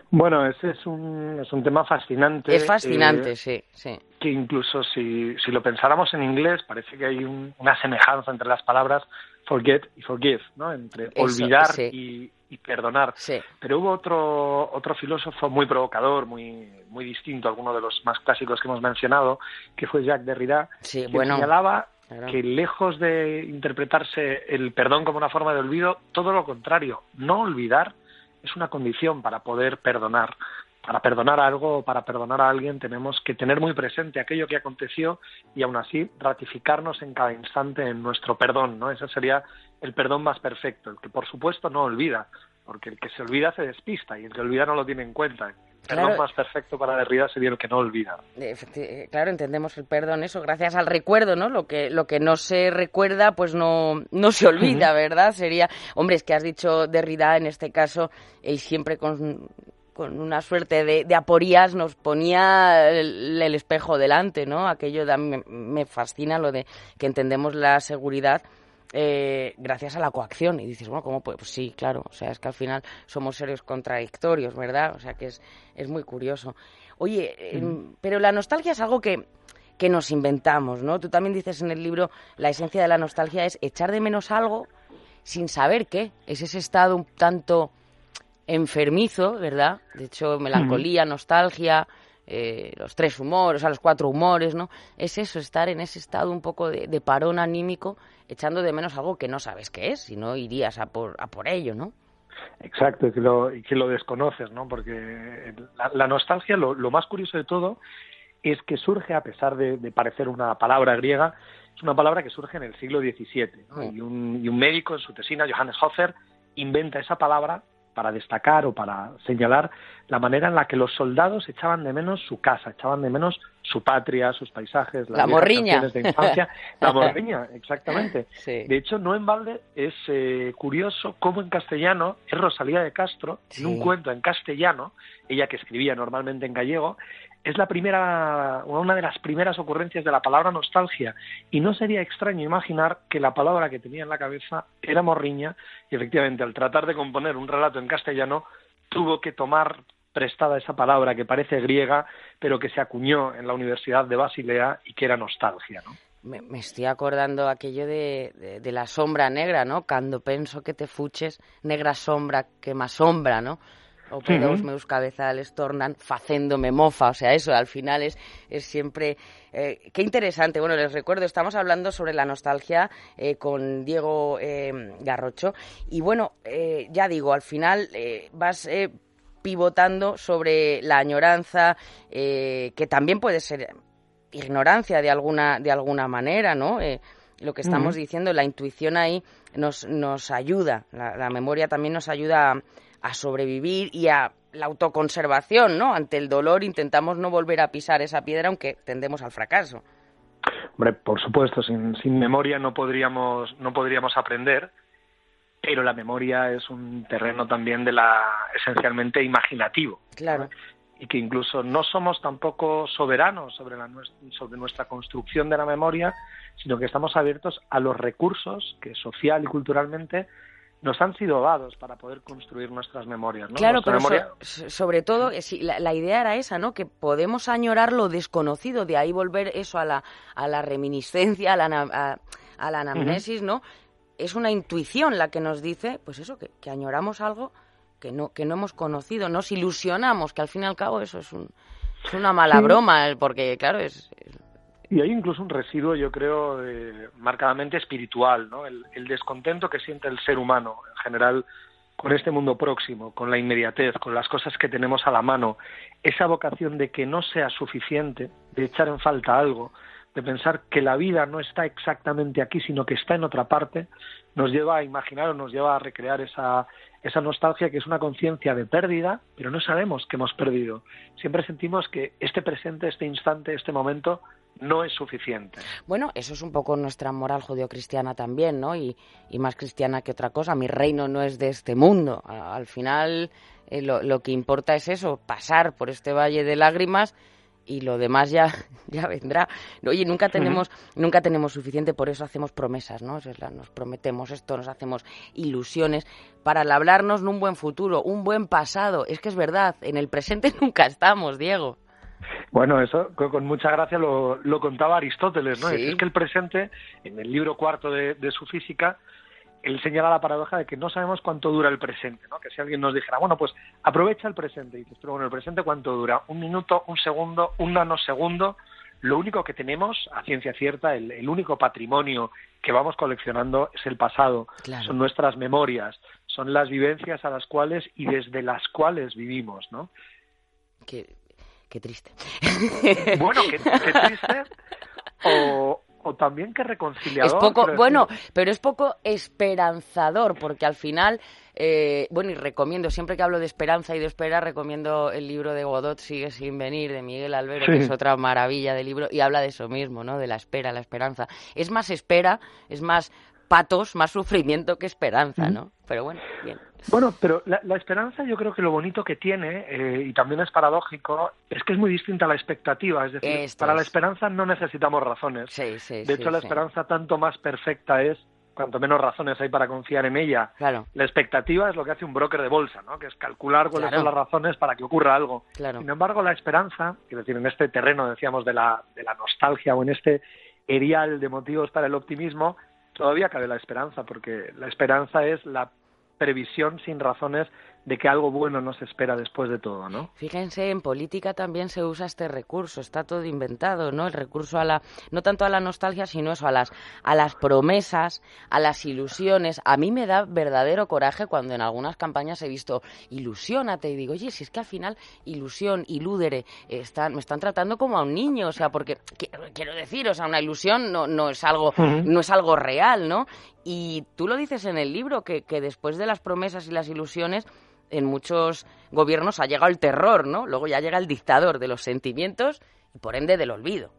Bueno, ese es un tema fascinante. Es fascinante, sí. Que incluso si lo pensáramos en inglés, parece que hay una semejanza entre las palabras forget y forgive, ¿no? Entre olvidar y perdonar. Sí. Pero hubo otro filósofo muy provocador, muy distinto, alguno de los más clásicos que hemos mencionado, que fue Jacques Derrida, que señalaba que lejos de interpretarse el perdón como una forma de olvido, todo lo contrario, no olvidar es una condición para poder perdonar. Para perdonar algo o para perdonar a alguien tenemos que tener muy presente aquello que aconteció y aún así ratificarnos en cada instante en nuestro perdón, ¿no? Ese sería el perdón más perfecto, el que por supuesto no olvida, porque el que se olvida se despista y el que olvida no lo tiene en cuenta. El perdón más perfecto para Derrida sería el que no olvida. Claro, entendemos el perdón, eso gracias al recuerdo, ¿no? Lo que no se recuerda, pues no se olvida, ¿verdad? Sería, hombre, es que has dicho Derrida, en este caso, él siempre con una suerte de aporías nos ponía el espejo delante, ¿no? Aquello me fascina, lo de que entendemos la seguridad gracias a la coacción. Y dices, bueno, ¿cómo puede? Pues sí, claro, o sea, es que al final somos seres contradictorios, ¿verdad? O sea, que es muy curioso. Oye, pero la nostalgia es algo que nos inventamos, ¿no? Tú también dices en el libro, la esencia de la nostalgia es echar de menos algo sin saber qué. Es ese estado un tanto enfermizo, ¿verdad? De hecho, melancolía, nostalgia, los 3 humores, o sea, los 4 humores, ¿no? Es eso, estar en ese estado un poco de parón anímico, echando de menos algo que no sabes qué es, si no irías a por ello, ¿no? Exacto, y que lo desconoces, ¿no? Porque la nostalgia, lo más curioso de todo, es que surge, a pesar de parecer una palabra griega, es una palabra que surge en el siglo XVII, ¿no? Y un médico en su tesina, Johannes Hofer, inventa esa palabra para destacar o para señalar la manera en la que los soldados echaban de menos su casa, echaban de menos su patria, sus paisajes, las morriña canciones de infancia. La morriña, exactamente. Sí. De hecho, no en balde es curioso cómo en castellano es Rosalía de Castro, en un cuento en castellano, ella que escribía normalmente en gallego, es una de las primeras ocurrencias de la palabra nostalgia, y no sería extraño imaginar que la palabra que tenía en la cabeza era morriña, y efectivamente al tratar de componer un relato en castellano tuvo que tomar prestada esa palabra que parece griega, pero que se acuñó en la Universidad de Basilea y que era nostalgia, ¿no? Me estoy acordando aquello de la sombra negra, ¿no? Cuando penso que te fuches, negra sombra que m'assombra, ¿no? O que os meus cabezales tornan facéndome mofa, o sea, eso al final es siempre... qué interesante. Bueno, les recuerdo, estamos hablando sobre la nostalgia con Diego Garrocho, y bueno, ya digo, al final vas pivotando sobre la añoranza, que también puede ser ignorancia de alguna manera, ¿no? Lo que estamos diciendo, la intuición ahí nos ayuda, la memoria también nos ayuda a sobrevivir y a la autoconservación, ¿no? Ante el dolor intentamos no volver a pisar esa piedra, aunque tendemos al fracaso. Hombre, por supuesto, sin memoria no podríamos aprender, pero la memoria es un terreno también esencialmente imaginativo. Claro. ¿no? Y que incluso no somos tampoco soberanos sobre nuestra construcción de la memoria, sino que estamos abiertos a los recursos que social y culturalmente nos han sido dados para poder construir nuestras memorias, ¿no? Claro, pero sobre todo, la idea era esa, ¿no? Que podemos añorar lo desconocido, de ahí volver eso a la reminiscencia, a la anamnesis, ¿no? Es una intuición la que nos dice, pues eso, que añoramos algo que no hemos conocido, nos ilusionamos, que al fin y al cabo eso es una mala broma, porque claro, Y hay incluso un residuo, yo creo, marcadamente espiritual, ¿no? El descontento que siente el ser humano, en general, con este mundo próximo, con la inmediatez, con las cosas que tenemos a la mano, esa vocación de que no sea suficiente, de echar en falta algo, de pensar que la vida no está exactamente aquí, sino que está en otra parte, nos lleva a imaginar o nos lleva a recrear esa nostalgia, que es una conciencia de pérdida, pero no sabemos que hemos perdido. Siempre sentimos que este presente, este instante, este momento no es suficiente. Bueno, eso es un poco nuestra moral judeocristiana también, ¿no? Y más cristiana que otra cosa. Mi reino no es de este mundo. Al final lo que importa es eso, pasar por este valle de lágrimas y lo demás ya vendrá. Oye, nunca tenemos suficiente, por eso hacemos promesas, ¿no? Nos prometemos esto, nos hacemos ilusiones para hablarnos de un buen futuro, un buen pasado. Es que es verdad, en el presente nunca estamos, Diego. Bueno, eso con mucha gracia lo contaba Aristóteles, ¿no? Sí. Es que el presente, en el libro cuarto de su Física, él señala la paradoja de que no sabemos cuánto dura el presente, ¿no? Que si alguien nos dijera, bueno, pues aprovecha el presente, y dices, pero bueno, ¿el presente cuánto dura? ¿Un minuto, un segundo, un nanosegundo? Lo único que tenemos, a ciencia cierta, el único patrimonio que vamos coleccionando es el pasado. Claro. Son nuestras memorias, son las vivencias a las cuales y desde las cuales vivimos, ¿no? Qué triste. Bueno, qué triste o también qué reconciliador. Es poco, bueno, pero es poco esperanzador, porque al final, y recomiendo, siempre que hablo de esperanza y de espera, recomiendo el libro de Godot, Sigue sin venir, de Miguel Albero, sí, que es otra maravilla de libro, y habla de eso mismo, ¿no? De la espera, la esperanza. Es más espera, es más patos, más sufrimiento que esperanza, ¿no? Pero bueno, bien. Bueno, pero la esperanza, yo creo que lo bonito que tiene, y también es paradójico, es que es muy distinta a la expectativa. Es decir, para la esperanza no necesitamos razones. De hecho, la esperanza tanto más perfecta es cuanto menos razones hay para confiar en ella. Claro. La expectativa es lo que hace un broker de bolsa, ¿no? Que es calcular cuáles son las razones para que ocurra algo. Claro. Sin embargo, la esperanza, es decir, en este terreno, decíamos, de la nostalgia, o en este erial de motivos para el optimismo, todavía cabe la esperanza, porque la esperanza es la previsión sin razones de que algo bueno nos espera después de todo, ¿no? Fíjense, en política también se usa este recurso, está todo inventado, ¿no? El recurso no tanto a la nostalgia, sino eso, a las promesas, a las ilusiones. A mí me da verdadero coraje cuando en algunas campañas he visto ilusiónate y digo, oye, si es que al final ilusión, ilúdere, me están tratando como a un niño, o sea, porque quiero decir, o sea, una ilusión no es algo real, ¿no? Y tú lo dices en el libro, que después de las promesas y las ilusiones, en muchos gobiernos ha llegado el terror, ¿no? Luego ya llega el dictador de los sentimientos y, por ende, del olvido.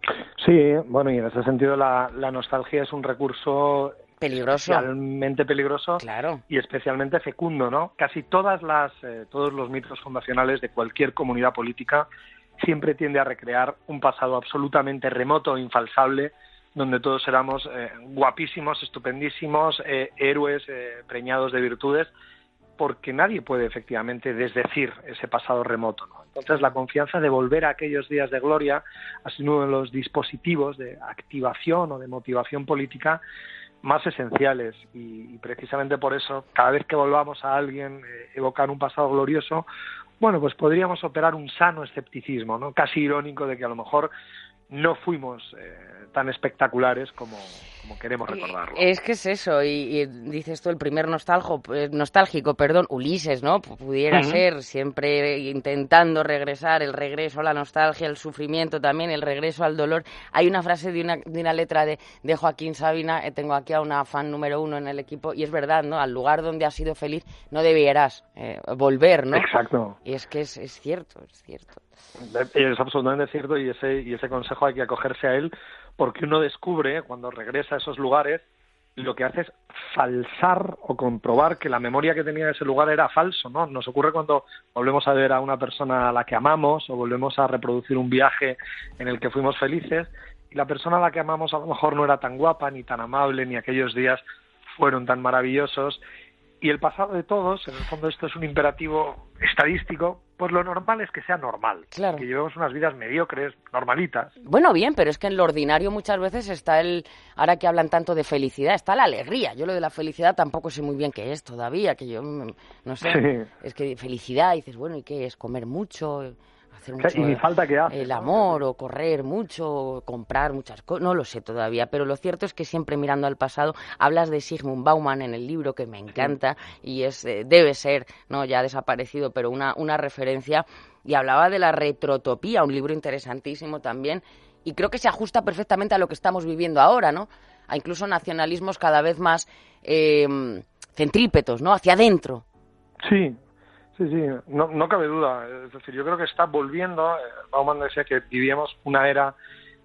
Sí, bueno, y en ese sentido la nostalgia es un recurso peligroso, especialmente peligroso, claro, y especialmente fecundo, ¿no? Casi todos los mitos fundacionales de cualquier comunidad política siempre tiende a recrear un pasado absolutamente remoto e infalsable, donde todos éramos guapísimos, estupendísimos, héroes preñados de virtudes, porque nadie puede efectivamente desdecir ese pasado remoto, ¿no? Entonces la confianza de volver a aquellos días de gloria ha sido uno de los dispositivos de activación o de motivación política más esenciales, y precisamente por eso cada vez que volvamos a alguien evocar un pasado glorioso, bueno, pues podríamos operar un sano escepticismo, ¿no? Casi irónico, de que a lo mejor no fuimos tan espectaculares como queremos recordarlo. Es que es eso, y dices tú, el primer nostálgico, Ulises, ¿no? Pudiera ser, siempre intentando regresar, el regreso a la nostalgia, el sufrimiento también, el regreso al dolor. Hay una frase de una letra de Joaquín Sabina, tengo aquí a una fan número 1 en el equipo, y es verdad, ¿no? Al lugar donde has sido feliz no debieras volver, ¿no? Exacto. Y es que es cierto, es cierto. Es absolutamente cierto, y ese consejo hay que acogerse a él, porque uno descubre, cuando regresa a esos lugares, lo que hace es falsar o comprobar que la memoria que tenía de ese lugar era falso, ¿no? Nos ocurre cuando volvemos a ver a una persona a la que amamos, o volvemos a reproducir un viaje en el que fuimos felices, y la persona a la que amamos a lo mejor no era tan guapa, ni tan amable, ni aquellos días fueron tan maravillosos. Y el pasado de todos, en el fondo esto es un imperativo estadístico, pues lo normal es que sea normal, claro, que llevemos unas vidas mediocres, normalitas. Bueno, bien, pero es que en lo ordinario muchas veces está ahora que hablan tanto de felicidad, está la alegría. Yo lo de la felicidad tampoco sé muy bien qué es todavía, que yo no sé, sí. Es que felicidad, dices, bueno, ¿y qué es? ¿Comer mucho? Hacer mucho, y ni falta que hace, el amor, ¿no? O correr mucho, o comprar muchas cosas, no lo sé todavía, pero lo cierto es que siempre mirando al pasado, hablas de Zygmunt Bauman en el libro, que me encanta, y debe ser, no ya desaparecido, pero una referencia, y hablaba de la retrotopía, un libro interesantísimo también, y creo que se ajusta perfectamente a lo que estamos viviendo ahora, ¿no? A incluso nacionalismos cada vez más centrípetos, ¿no? Hacia adentro. Sí. Sí, no cabe duda. Es decir, yo creo que está volviendo. Bauman decía que vivíamos una era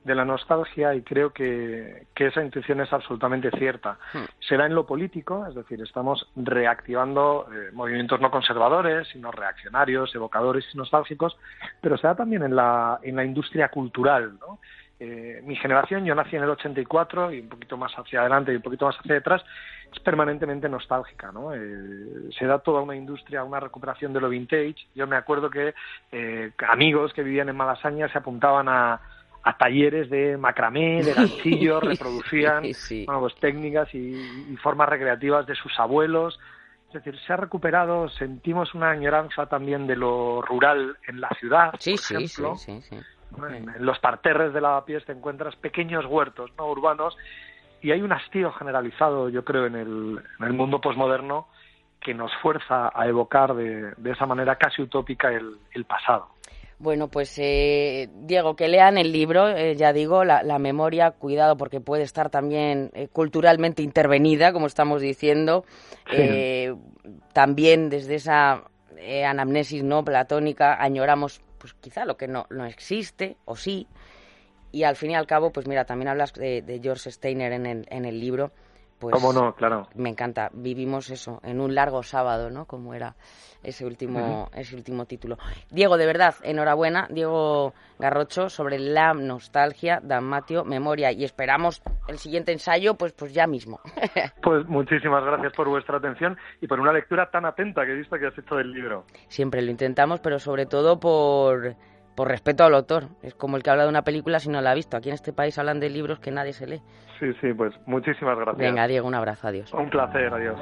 de la nostalgia, y creo que esa intuición es absolutamente cierta. Se da en lo político, es decir, estamos reactivando movimientos no conservadores, sino reaccionarios, evocadores y nostálgicos, pero se da también en la industria cultural, ¿no? Mi generación, yo nací en el 84 y un poquito más hacia adelante y un poquito más hacia detrás, es permanentemente nostálgica, ¿no? Se da toda una industria, una recuperación de lo vintage. Yo me acuerdo que amigos que vivían en Malasaña se apuntaban a talleres de macramé, de ganchillo, reproducían bueno, pues técnicas y formas recreativas de sus abuelos. Es decir, se ha recuperado, sentimos una añoranza también de lo rural en la ciudad, por ejemplo. Sí. En los parterres de Lavapiés te encuentras pequeños huertos no urbanos, y hay un hastío generalizado, yo creo, en el mundo posmoderno, que nos fuerza a evocar de esa manera casi utópica el pasado. Bueno, pues Diego, que lean el libro, ya digo, la memoria, cuidado, porque puede estar también culturalmente intervenida, como estamos diciendo, también desde esa anamnesis no platónica añoramos pues quizá lo que no existe, o sí, y al fin y al cabo, pues mira, también hablas de George Steiner en el libro, pues cómo no, claro. Me encanta, vivimos eso, en un largo sábado, ¿no? Como era ese último título. Diego, de verdad, enhorabuena, Diego Garrocho, sobre la nostalgia, Dammatio, memoria, y esperamos el siguiente ensayo, pues ya mismo. Pues muchísimas gracias por vuestra atención y por una lectura tan atenta que he visto que has hecho del libro. Siempre lo intentamos, pero sobre todo por respeto al autor. Es como el que habla de una película si no la ha visto. Aquí en este país hablan de libros que nadie se lee. Sí, pues muchísimas gracias. Venga, Diego, un abrazo, adiós. Un placer, adiós.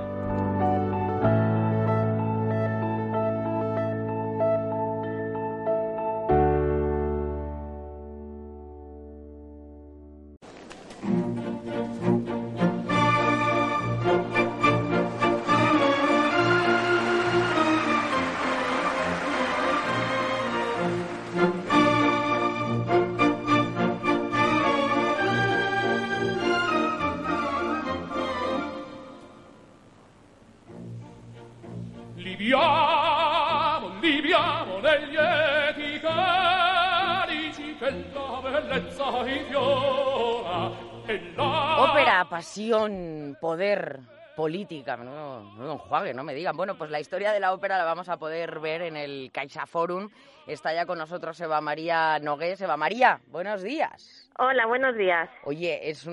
Libiamo negli eti carici che la bellezza infiora e la... Ópera, pasión, poder, política, no enjuague, no me digan. Bueno, pues la historia de la ópera la vamos a poder ver en el CaixaForum. Está ya con nosotros Eva María Nogués. Eva María, buenos días. Hola, buenos días. Oye, es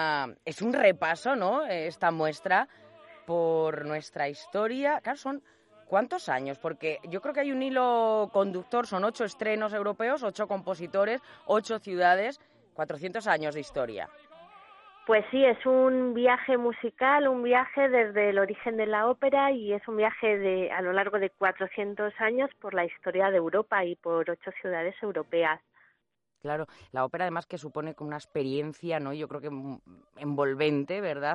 un repaso, ¿no? Esta muestra por nuestra historia. Claro, son ¿cuántos años? Porque yo creo que hay un hilo conductor, son 8 estrenos europeos, 8 compositores, 8 ciudades, 400 años de historia. Pues sí, es un viaje musical, un viaje desde el origen de la ópera, y es un viaje a lo largo de 400 años por la historia de Europa y por 8 ciudades europeas. Claro, la ópera además que supone como una experiencia, ¿no? Yo creo que envolvente, ¿verdad?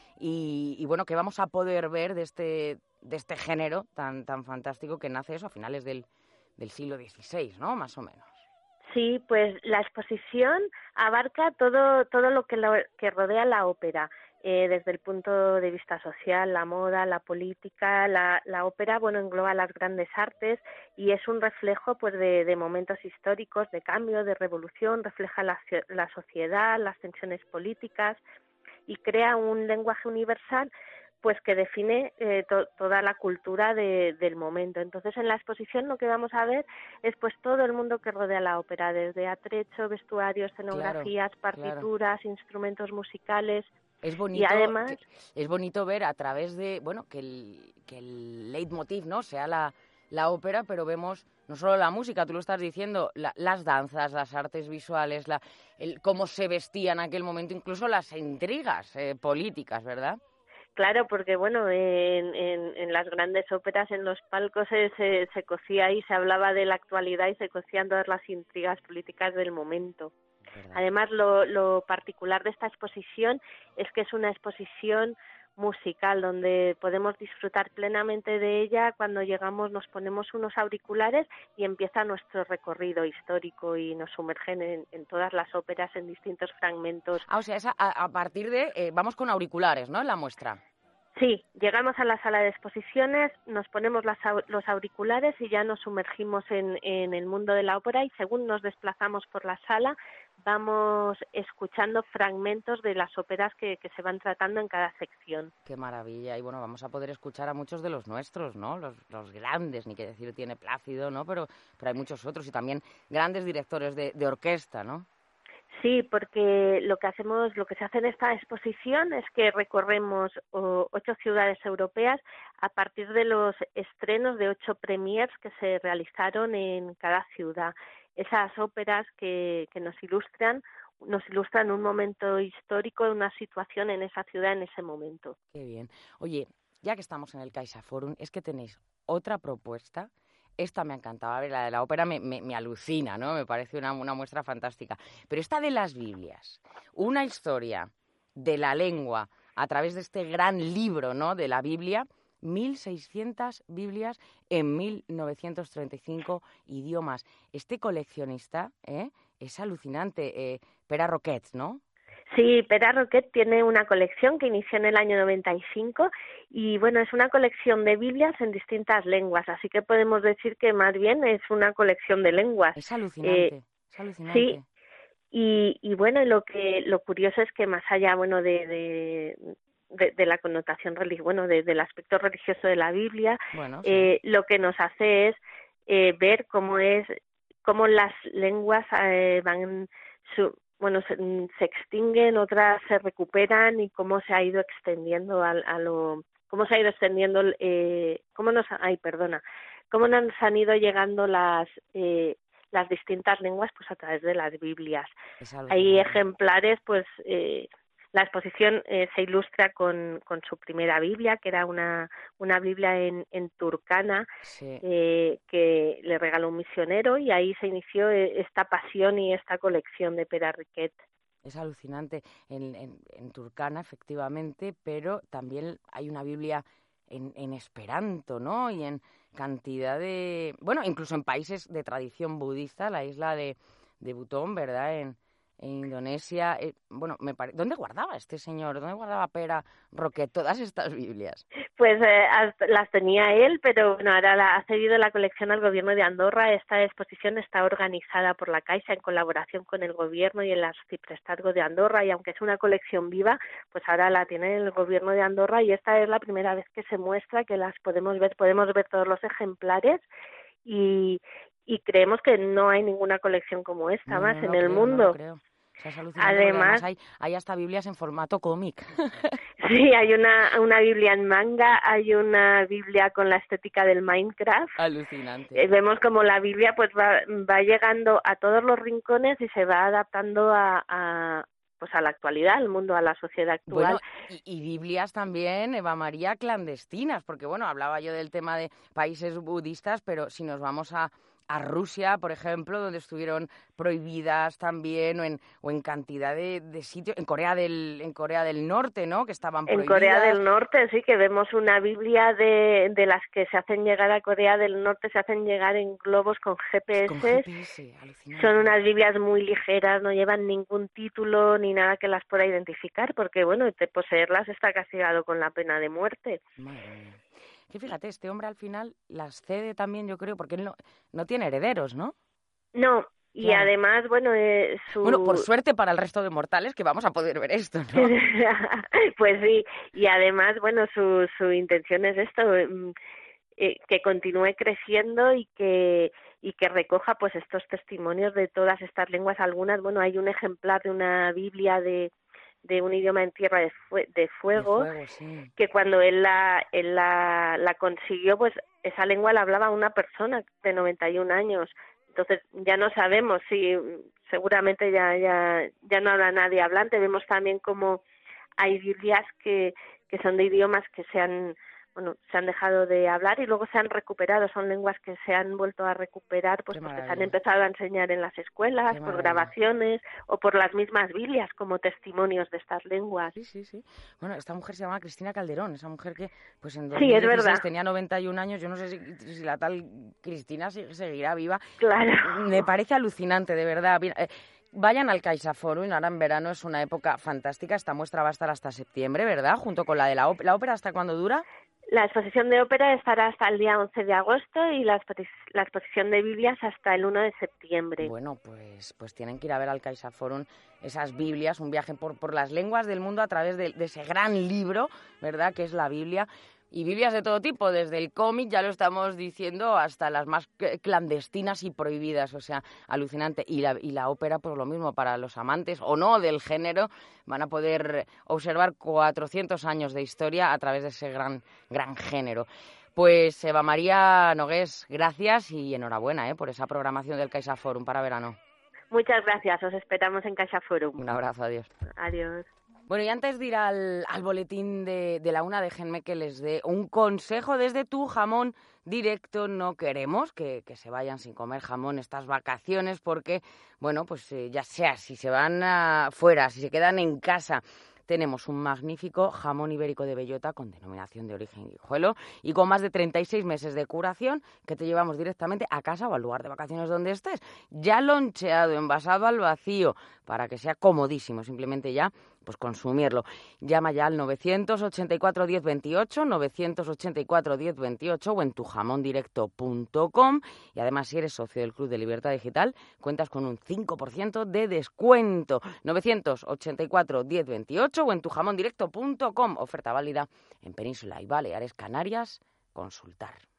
Y bueno, que vamos a poder ver de este género tan fantástico que nace eso a finales del siglo XVI, ¿no? Más o menos. Sí, pues la exposición abarca todo lo que rodea la ópera, desde el punto de vista social, la moda, la política. La ópera, bueno, engloba las grandes artes y es un reflejo, pues, de momentos históricos, de cambio, de revolución. Refleja la sociedad, las tensiones políticas, y crea un lenguaje universal, pues, que define toda la cultura del momento. Entonces, en la exposición lo que vamos a ver es, pues, todo el mundo que rodea la ópera, desde atrecho, vestuario, escenografías, partituras, instrumentos musicales. Es bonito, y además es bonito ver a través de, bueno, que el leitmotiv, ¿no?, sea la ópera, pero vemos no solo la música, tú lo estás diciendo, las danzas, las artes visuales, cómo se vestían en aquel momento, incluso las intrigas políticas, ¿verdad? Claro, porque bueno, en las grandes óperas, en los palcos se cocía y se hablaba de la actualidad y se cocían todas las intrigas políticas del momento. Además, lo particular de esta exposición es que es una exposición musical donde podemos disfrutar plenamente de ella. Cuando llegamos nos ponemos unos auriculares y empieza nuestro recorrido histórico y nos sumergen en todas las óperas, en distintos fragmentos. O sea, es a partir de... vamos con auriculares, ¿no?, en la muestra. Sí, llegamos a la sala de exposiciones, nos ponemos los auriculares y ya nos sumergimos en el mundo de la ópera, y según nos desplazamos por la sala vamos escuchando fragmentos de las óperas que se van tratando en cada sección. Qué maravilla. Y bueno, vamos a poder escuchar a muchos de los nuestros, ¿no? Los grandes, ni que decir tiene Plácido, ¿no? Pero hay muchos otros y también grandes directores de orquesta, ¿no? Sí, porque lo que se hace en esta exposición es que recorremos 8 ciudades europeas a partir de los estrenos de 8 premiers que se realizaron en cada ciudad. Esas óperas que nos ilustran un momento histórico, una situación en esa ciudad en ese momento. Qué bien. Oye, ya que estamos en el CaixaForum, es que tenéis otra propuesta. Esta me ha encantado. A ver, la de la ópera me alucina, ¿no? Me parece una muestra fantástica. Pero esta de las Biblias, una historia de la lengua a través de este gran libro, ¿no?, de la Biblia, 1.600 Biblias en 1935 idiomas. Este coleccionista es alucinante. Pere Roquet, ¿no? Sí, Pere Roquet tiene una colección que inició en el año 95 y bueno, es una colección de Biblias en distintas lenguas, así que podemos decir que más bien es una colección de lenguas. Es alucinante, es alucinante. Sí, y bueno, lo curioso es que más allá, bueno, de la connotación religiosa, bueno, del aspecto religioso de la Biblia, bueno, sí. lo que nos hace es ver cómo las lenguas van se extinguen, otras se recuperan y cómo se ha ido extendiendo cómo nos han ido llegando las distintas lenguas pues a través de las Biblias. Hay ejemplares, pues la exposición se ilustra con su primera Biblia, que era una Biblia en turcana, sí, que le regaló un misionero, y ahí se inició esta pasión y esta colección de Pere Roquet. Es alucinante. En turcana, efectivamente, pero también hay una Biblia en esperanto, ¿no? Y en cantidad de... Bueno, incluso en países de tradición budista, la isla de Butón, ¿verdad?, en Indonesia. ¿Dónde guardaba este señor? ¿Dónde guardaba Pere Roquet todas estas Biblias? Pues las tenía él, pero bueno, ahora ha cedido la colección al gobierno de Andorra. Esta exposición está organizada por la Caixa en colaboración con el gobierno y el arciprestazgo de Andorra, y aunque es una colección viva, pues ahora la tiene el gobierno de Andorra, y esta es la primera vez que se muestra, que las podemos ver todos los ejemplares, y creemos que no hay ninguna colección como esta en el mundo. No lo creo. O sea, es alucinante, además hay hasta Biblias en formato cómic. Sí, hay una Biblia en manga, hay una Biblia con la estética del Minecraft. Alucinante. Vemos como la Biblia pues va llegando a todos los rincones y se va adaptando a la actualidad, al mundo, a la sociedad actual. Bueno, y Biblias también, Eva María, clandestinas, porque bueno, hablaba yo del tema de países budistas, pero si nos vamos a Rusia, por ejemplo, donde estuvieron prohibidas también, o en cantidad de sitios, en Corea del Norte, ¿no?, que estaban prohibidas. En Corea del Norte, sí, que vemos una Biblia de las que se hacen llegar a Corea del Norte, se hacen llegar en globos con GPS. Con GPS, alucinante. Son unas Biblias muy ligeras, no llevan ningún título ni nada que las pueda identificar, porque bueno, poseerlas está castigado con la pena de muerte. Madre mía. Que fíjate, este hombre al final las cede también, yo creo, porque él no tiene herederos, ¿no? No, y claro. Además, bueno, Bueno, por suerte para el resto de mortales que vamos a poder ver esto, ¿no? Pues sí, y además, bueno, su intención es esto, que continúe creciendo y que recoja pues estos testimonios de todas estas lenguas. Algunas, bueno, hay un ejemplar de una Biblia de un idioma en tierra de fuego, sí. Que cuando él la consiguió, pues esa lengua la hablaba una persona de 91 años. Entonces ya no sabemos si seguramente ya no habla nadie hablante. Vemos también como hay Biblias que son de idiomas que se han dejado de hablar y luego se han recuperado, son lenguas que se han vuelto a recuperar pues porque se han empezado a enseñar en las escuelas, por grabaciones o por las mismas Biblias como testimonios de estas lenguas. Sí. Bueno, esta mujer se llama Cristina Calderón, esa mujer que pues en 2016 tenía 91 años, yo no sé si la tal Cristina seguirá viva. Claro. Me parece alucinante, de verdad. vayan al CaixaForum, ahora en verano es una época fantástica, esta muestra va a estar hasta septiembre, ¿verdad? Junto con la de la ópera, ¿hasta cuándo dura? La exposición de ópera estará hasta el día 11 de agosto y la exposición de Biblias hasta el 1 de septiembre. Bueno, pues tienen que ir a ver al CaixaForum esas Biblias, un viaje por las lenguas del mundo a través de ese gran libro, ¿verdad?, que es la Biblia. Y Biblias de todo tipo, desde el cómic, ya lo estamos diciendo, hasta las más clandestinas y prohibidas, o sea, alucinante. Y la ópera, pues lo mismo, para los amantes o no del género, van a poder observar 400 años de historia a través de ese gran género. Pues Eva María Nogués, gracias y enhorabuena por esa programación del CaixaForum para verano. Muchas gracias, os esperamos en CaixaForum. Un abrazo, adiós. Adiós. Bueno, y antes de ir al boletín de la una, déjenme que les dé un consejo desde Tu Jamón Directo. No queremos que se vayan sin comer jamón estas vacaciones porque, bueno, pues ya sea si se van fuera, si se quedan en casa. Tenemos un magnífico jamón ibérico de bellota con denominación de origen Guijuelo y con más de 36 meses de curación que te llevamos directamente a casa o al lugar de vacaciones donde estés. Ya loncheado, envasado al vacío, para que sea comodísimo, simplemente ya pues consumirlo. Llama ya al 984 10 28, 984 10 28 o en tujamondirecto.com y además si eres socio del Club de Libertad Digital cuentas con un 5% de descuento. 984 10 28 o en tujamondirecto.com. Oferta válida en Península y Baleares, Canarias. Consultar.